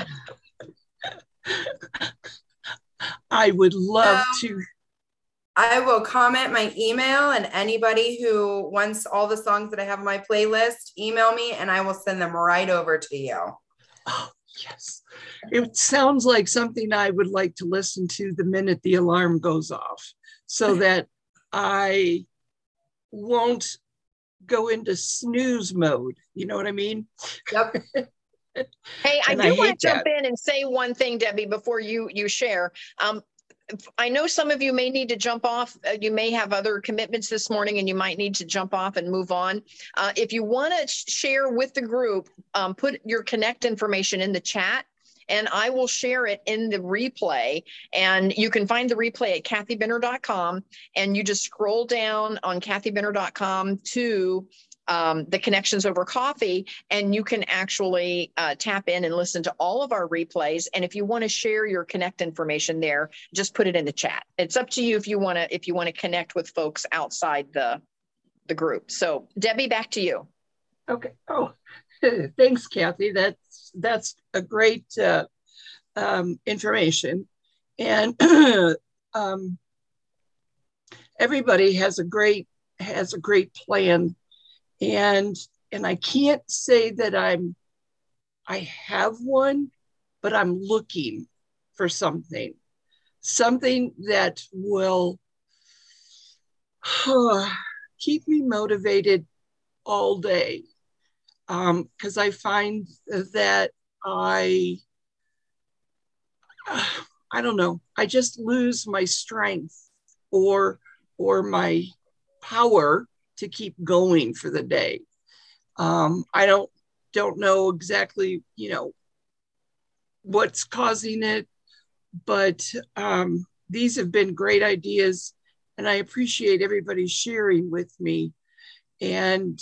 I would love to. I will comment my email, and anybody who wants all the songs that I have on my playlist, email me and I will send them right over to you. Oh, yes. It sounds like something I would like to listen to the minute the alarm goes off, so that I won't go into snooze mode. You know what I mean? Yep. Hey, I do want to jump in and say one thing, Debbie, before you share. I know some of you may need to jump off. You may have other commitments this morning and you might need to jump off and move on. If you want to share with the group, put your connect information in the chat, and I will share it in the replay. And you can find the replay at kathybinner.com, and you just scroll down on kathybinner.com to the Connections Over Coffee, and you can actually tap in and listen to all of our replays. And if you want to share your connect information there, just put it in the chat. It's up to you if you want to connect with folks outside the group. So Debbie, back to you. Okay. Oh, thanks, Kathy. That's a great information. And everybody has a great plan. And I can't say that I have one, but I'm looking for something that will keep me motivated all day. Because I find that I don't know, I just lose my strength or my power to keep going for the day. I don't know exactly, what's causing it, but these have been great ideas, and I appreciate everybody sharing with me. And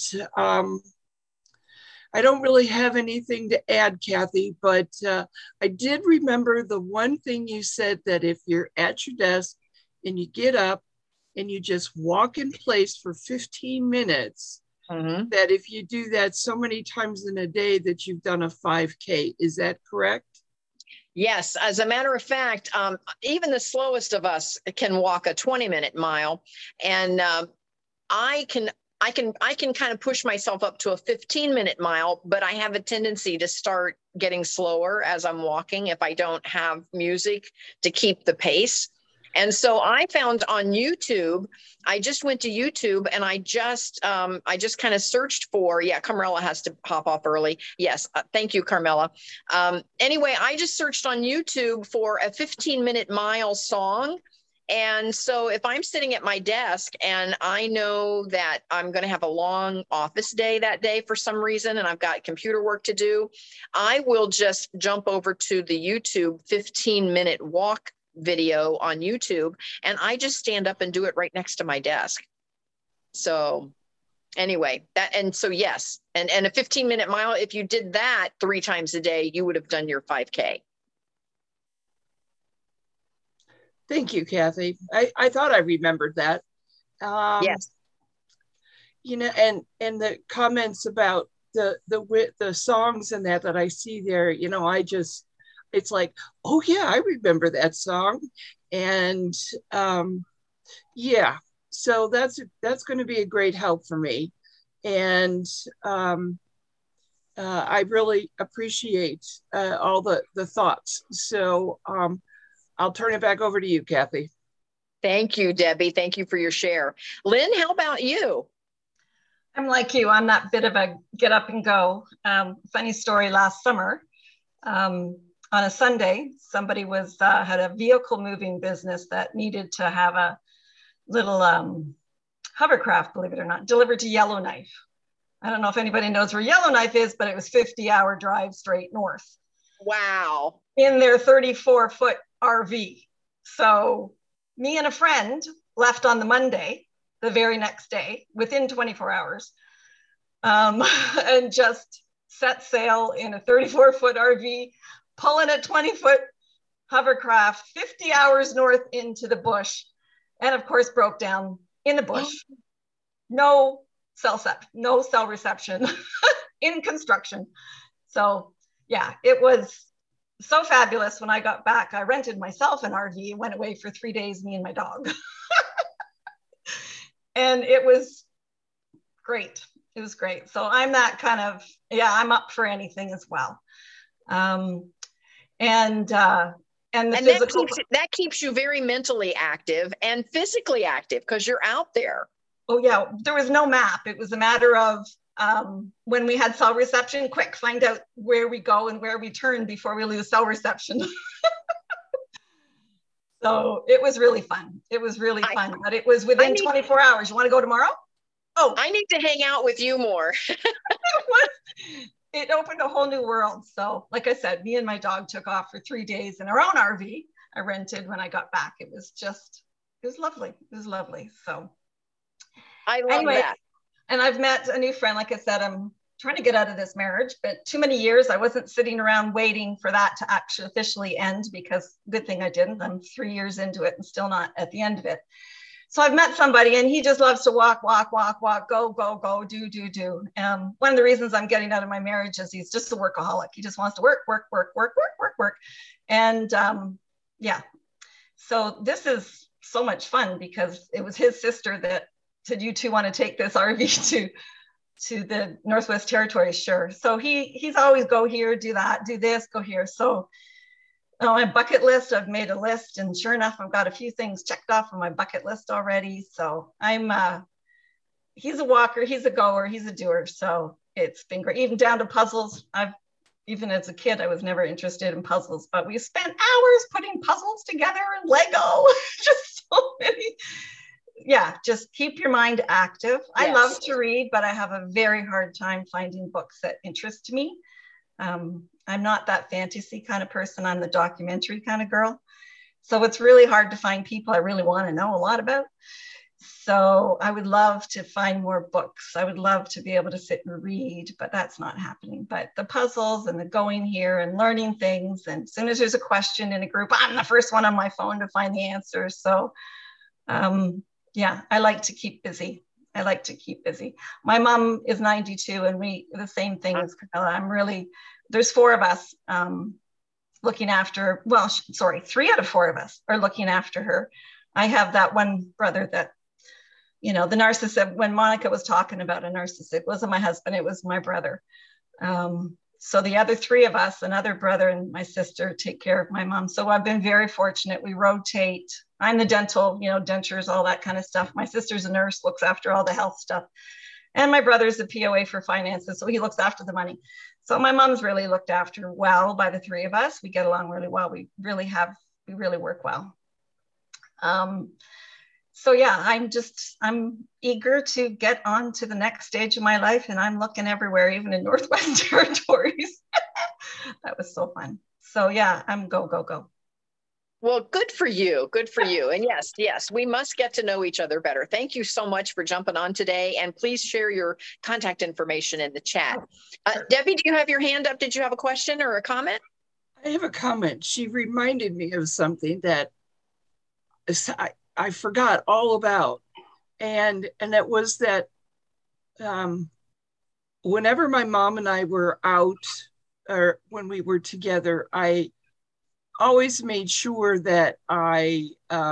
I don't really have anything to add, Kathy, but I did remember the one thing you said, that if you're at your desk and you get up and you just walk in place for 15 minutes, that if you do that so many times in a day that you've done a 5K. Is that correct? Yes. As a matter of fact, even the slowest of us can walk a 20-minute mile. And I can kind of push myself up to a 15-minute mile, but I have a tendency to start getting slower as I'm walking if I don't have music to keep the pace. And so I found on YouTube, I just went to YouTube and I just kind of searched for, Carmela has to hop off early. Yes. Thank you, Carmela. Anyway, I just searched on YouTube for a 15-minute mile song. And so if I'm sitting at my desk and I know that I'm going to have a long office day that day for some reason, and I've got computer work to do, I will just jump over to the YouTube 15-minute walk video on YouTube, and I just stand up and do it right next to my desk. So anyway, yes, and a 15-minute mile, if you did that 3 times a day, you would have done your 5K. Thank you, Kathy. I thought I remembered that. Yes. And the comments about the songs and that I see there, it's like, oh yeah, I remember that song. And so that's going to be a great help for me. And I really appreciate all the thoughts. So I'll turn it back over to you, Kathy. Thank you, Debbie. Thank you for your share. Lynn, how about you? I'm like you. I'm that bit of a get up and go. Funny story, last summer, on a Sunday, somebody was had a vehicle moving business that needed to have a little hovercraft, believe it or not, delivered to Yellowknife. I don't know if anybody knows where Yellowknife is, but it was 50-hour drive straight north. Wow. In their 34-foot RV. So me and a friend left on the Monday, the very next day, within 24 hours, and just set sail in a 34-foot RV, pulling a 20-foot hovercraft 50 hours north into the bush, and of course broke down in the bush. No cell reception in construction. So yeah, it was so fabulous. When I got back, I rented myself an RV, went away for 3 days, me and my dog. And it was great. It was great. So I'm that kind of, I'm up for anything as well. And the physical that keeps you very mentally active and physically active because you're out there. Oh yeah, there was no map. It was a matter of when we had cell reception, quick, find out where we go and where we turn before we lose cell reception. So it was really fun. It was really fun, but it was within 24 hours. You want to go tomorrow? Oh, I need to hang out with you more. It opened a whole new world. So like I said, me and my dog took off for 3 days in our own RV I rented when I got back. It was lovely. It was lovely. So I love that. And I've met a new friend. Like I said, I'm trying to get out of this marriage, but too many years. I wasn't sitting around waiting for that to actually officially end, because good thing I didn't. I'm 3 years into it and still not at the end of it. So I've met somebody and he just loves to walk, go, do. One of the reasons I'm getting out of my marriage is he's just a workaholic. He just wants to work. And so this is so much fun because it was his sister that said, you two want to take this RV to the Northwest Territories? Sure. So he's always go here, do that, do this, go here. So on my bucket list, I've made a list, and sure enough, I've got a few things checked off on my bucket list already. So he's a walker, he's a goer, he's a doer. So it's been great, even down to puzzles. Even as a kid, I was never interested in puzzles, but we spent hours putting puzzles together and Lego, just so many. Yeah, just keep your mind active. Yes. I love to read, but I have a very hard time finding books that interest me. I'm not that fantasy kind of person. I'm the documentary kind of girl. So it's really hard to find people I really want to know a lot about. So I would love to find more books. I would love to be able to sit and read, but that's not happening. But the puzzles and the going here and learning things, and as soon as there's a question in a group, I'm the first one on my phone to find the answer. So yeah, I like to keep busy. My mom is 92 and the same thing as Carmela. There's 4 of us looking after, 3 out of 4 of us are looking after her. I have that one brother that, the narcissist, when Monica was talking about a narcissist, it wasn't my husband, it was my brother. So the other 3 of us, another brother and my sister, take care of my mom. So I've been very fortunate. We rotate. I'm the dental, dentures, all that kind of stuff. My sister's a nurse, looks after all the health stuff. And my brother's a POA for finances, so he looks after the money. So my mom's really looked after well by the 3 of us. We get along really well. We really work well. So yeah, I'm eager to get on to the next stage of my life, and I'm looking everywhere, even in Northwest Territories. That was so fun. So yeah, I'm go. Well, good for you. Good for you. And yes, we must get to know each other better. Thank you so much for jumping on today. And please share your contact information in the chat. Sure. Debbie, do you have your hand up? Did you have a question or a comment? I have a comment. She reminded me of something that I forgot all about. And that was that whenever my mom and I were out, or when we were together, I always made sure that I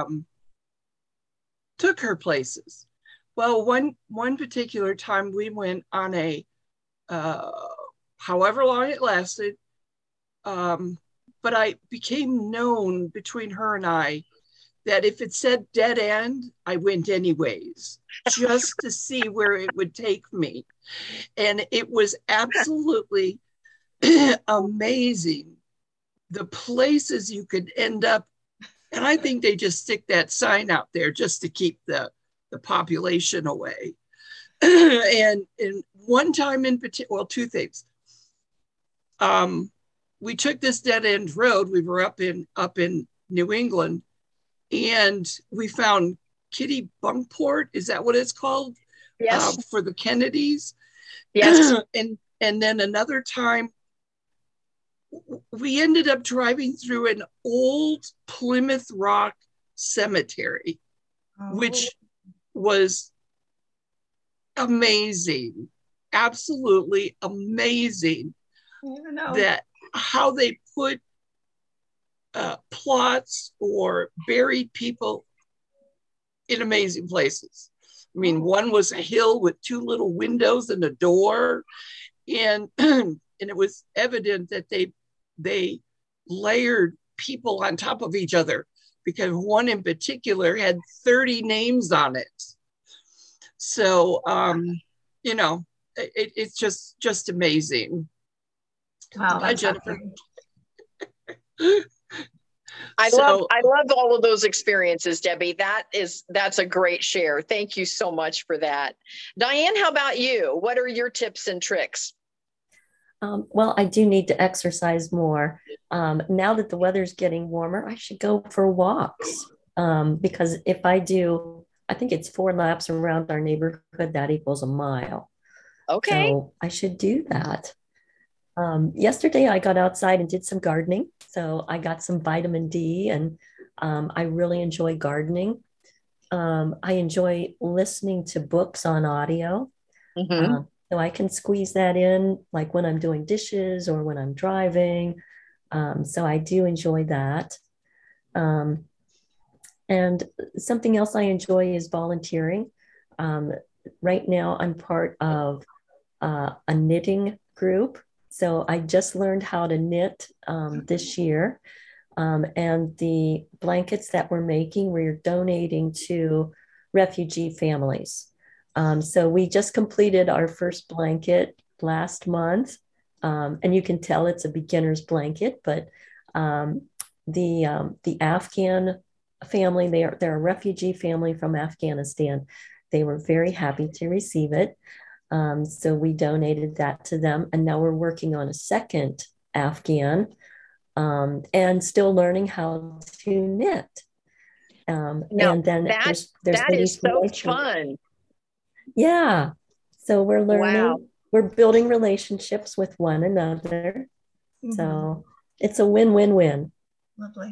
took her places. Well, one particular time we went on a however long it lasted. But I became known between her and I that if it said dead end, I went anyways, just to see where it would take me. And it was absolutely amazing, the places you could end up. And I think they just stick that sign out there just to keep the population away. and one time in particular, well, two things. We took this dead end road. We were up in New England, and we found Kitty Bunkport. Is that what it's called? Yes. For the Kennedys. Yes. and then another time, we ended up driving through an old Plymouth Rock cemetery, which was amazing, absolutely amazing. That how they put plots or buried people in amazing places. I mean, one was a hill with two little windows and a door, and it was evident that they layered people on top of each other, because one in particular had 30 names on it. So, it's just amazing. Wow. Hi, Jennifer. I love all of those experiences, Debbie. That's a great share. Thank you so much for that. Diane, how about you? What are your tips and tricks? Well, I do need to exercise more. Now that the weather's getting warmer, I should go for walks. Because if I do, I think it's 4 laps around our neighborhood, that equals a mile. Okay. So I should do that. Yesterday, I got outside and did some gardening. So I got some vitamin D, and I really enjoy gardening. I enjoy listening to books on audio. Mm-hmm. So I can squeeze that in, like when I'm doing dishes or when I'm driving. So I do enjoy that. And something else I enjoy is volunteering. Right now, I'm part of a knitting group. So I just learned how to knit this year. And the blankets that we're making, we're donating to refugee families. So we just completed our first blanket last month. And you can tell it's a beginner's blanket, but the Afghan family, they're a refugee family from Afghanistan. They were very happy to receive it. So we donated that to them. And now we're working on a second Afghan and still learning how to knit. And then there's that is so fun. Yeah. So we're learning, wow. We're building relationships with one another. Mm-hmm. So it's a win-win-win. Lovely.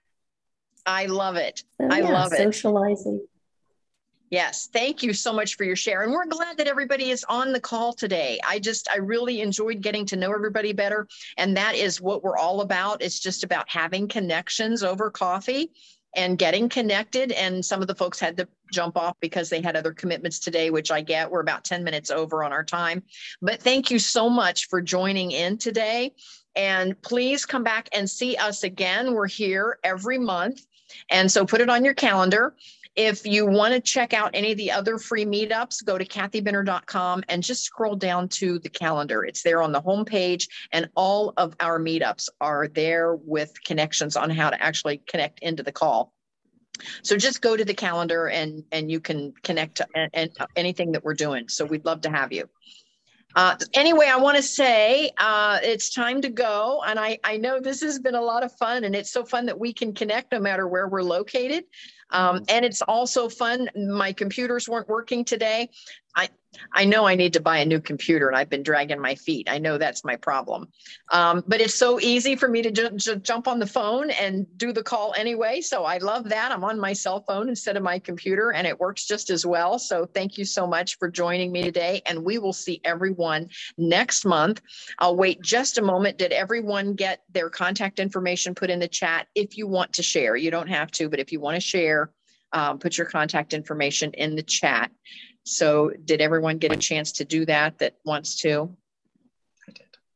I love it. So, I love it. Socializing. Yes. Thank you so much for your share. And we're glad that everybody is on the call today. I really enjoyed getting to know everybody better. And that is what we're all about. It's just about having connections over coffee and getting connected. And some of the folks had to jump off because they had other commitments today, which I get. We're about 10 minutes over on our time. But thank you so much for joining in today. And please come back and see us again. We're here every month. And so put it on your calendar. If you want to check out any of the other free meetups, go to kathybinner.com and just scroll down to the calendar. It's there on the homepage, and all of our meetups are there with connections on how to actually connect into the call. So just go to the calendar and you can connect to anything that we're doing. So we'd love to have you. Anyway, I want to say it's time to go. And I know this has been a lot of fun, and it's so fun that we can connect no matter where we're located. And it's also fun. My computers weren't working today. I know I need to buy a new computer, and I've been dragging my feet. I know that's my problem. But it's so easy for me to jump on the phone and do the call anyway. So I love that. I'm on my cell phone instead of my computer, and it works just as well. So thank you so much for joining me today. And we will see everyone next month. I'll wait just a moment. Did everyone get their contact information put in the chat? If you want to share, you don't have to, but if you want to share, put your contact information in the chat. So did everyone get a chance to do that wants to? I did.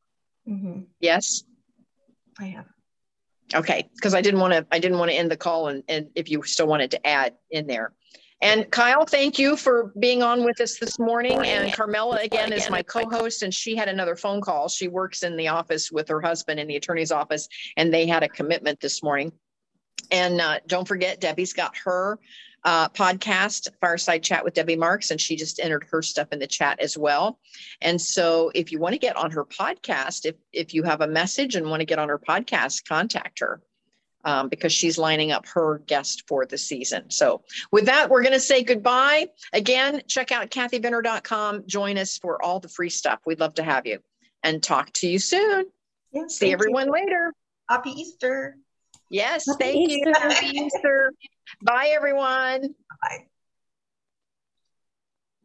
Yes, I have. Okay, because I didn't want to end the call, and if you still wanted to add in there. And Kyle, thank you for being on with us this morning. And Carmela, again, is my co-host, and she had another phone call. She works in the office with her husband in the attorney's office, and they had a commitment this morning. And don't forget, Debbie's got her podcast, Fireside Chat with Debbie Marks, and she just entered her stuff in the chat as well. And so if you want to get on her podcast, if you have a message and want to get on her podcast, contact her. Because she's lining up her guest for the season. So with that, we're going to say goodbye. Again, check out kathybenner.com. Join us for all the free stuff. We'd love to have you and talk to you soon. Yeah, see everyone later. Happy Easter. Yes, Happy thank Easter. you. Happy Easter. Bye, everyone. Bye.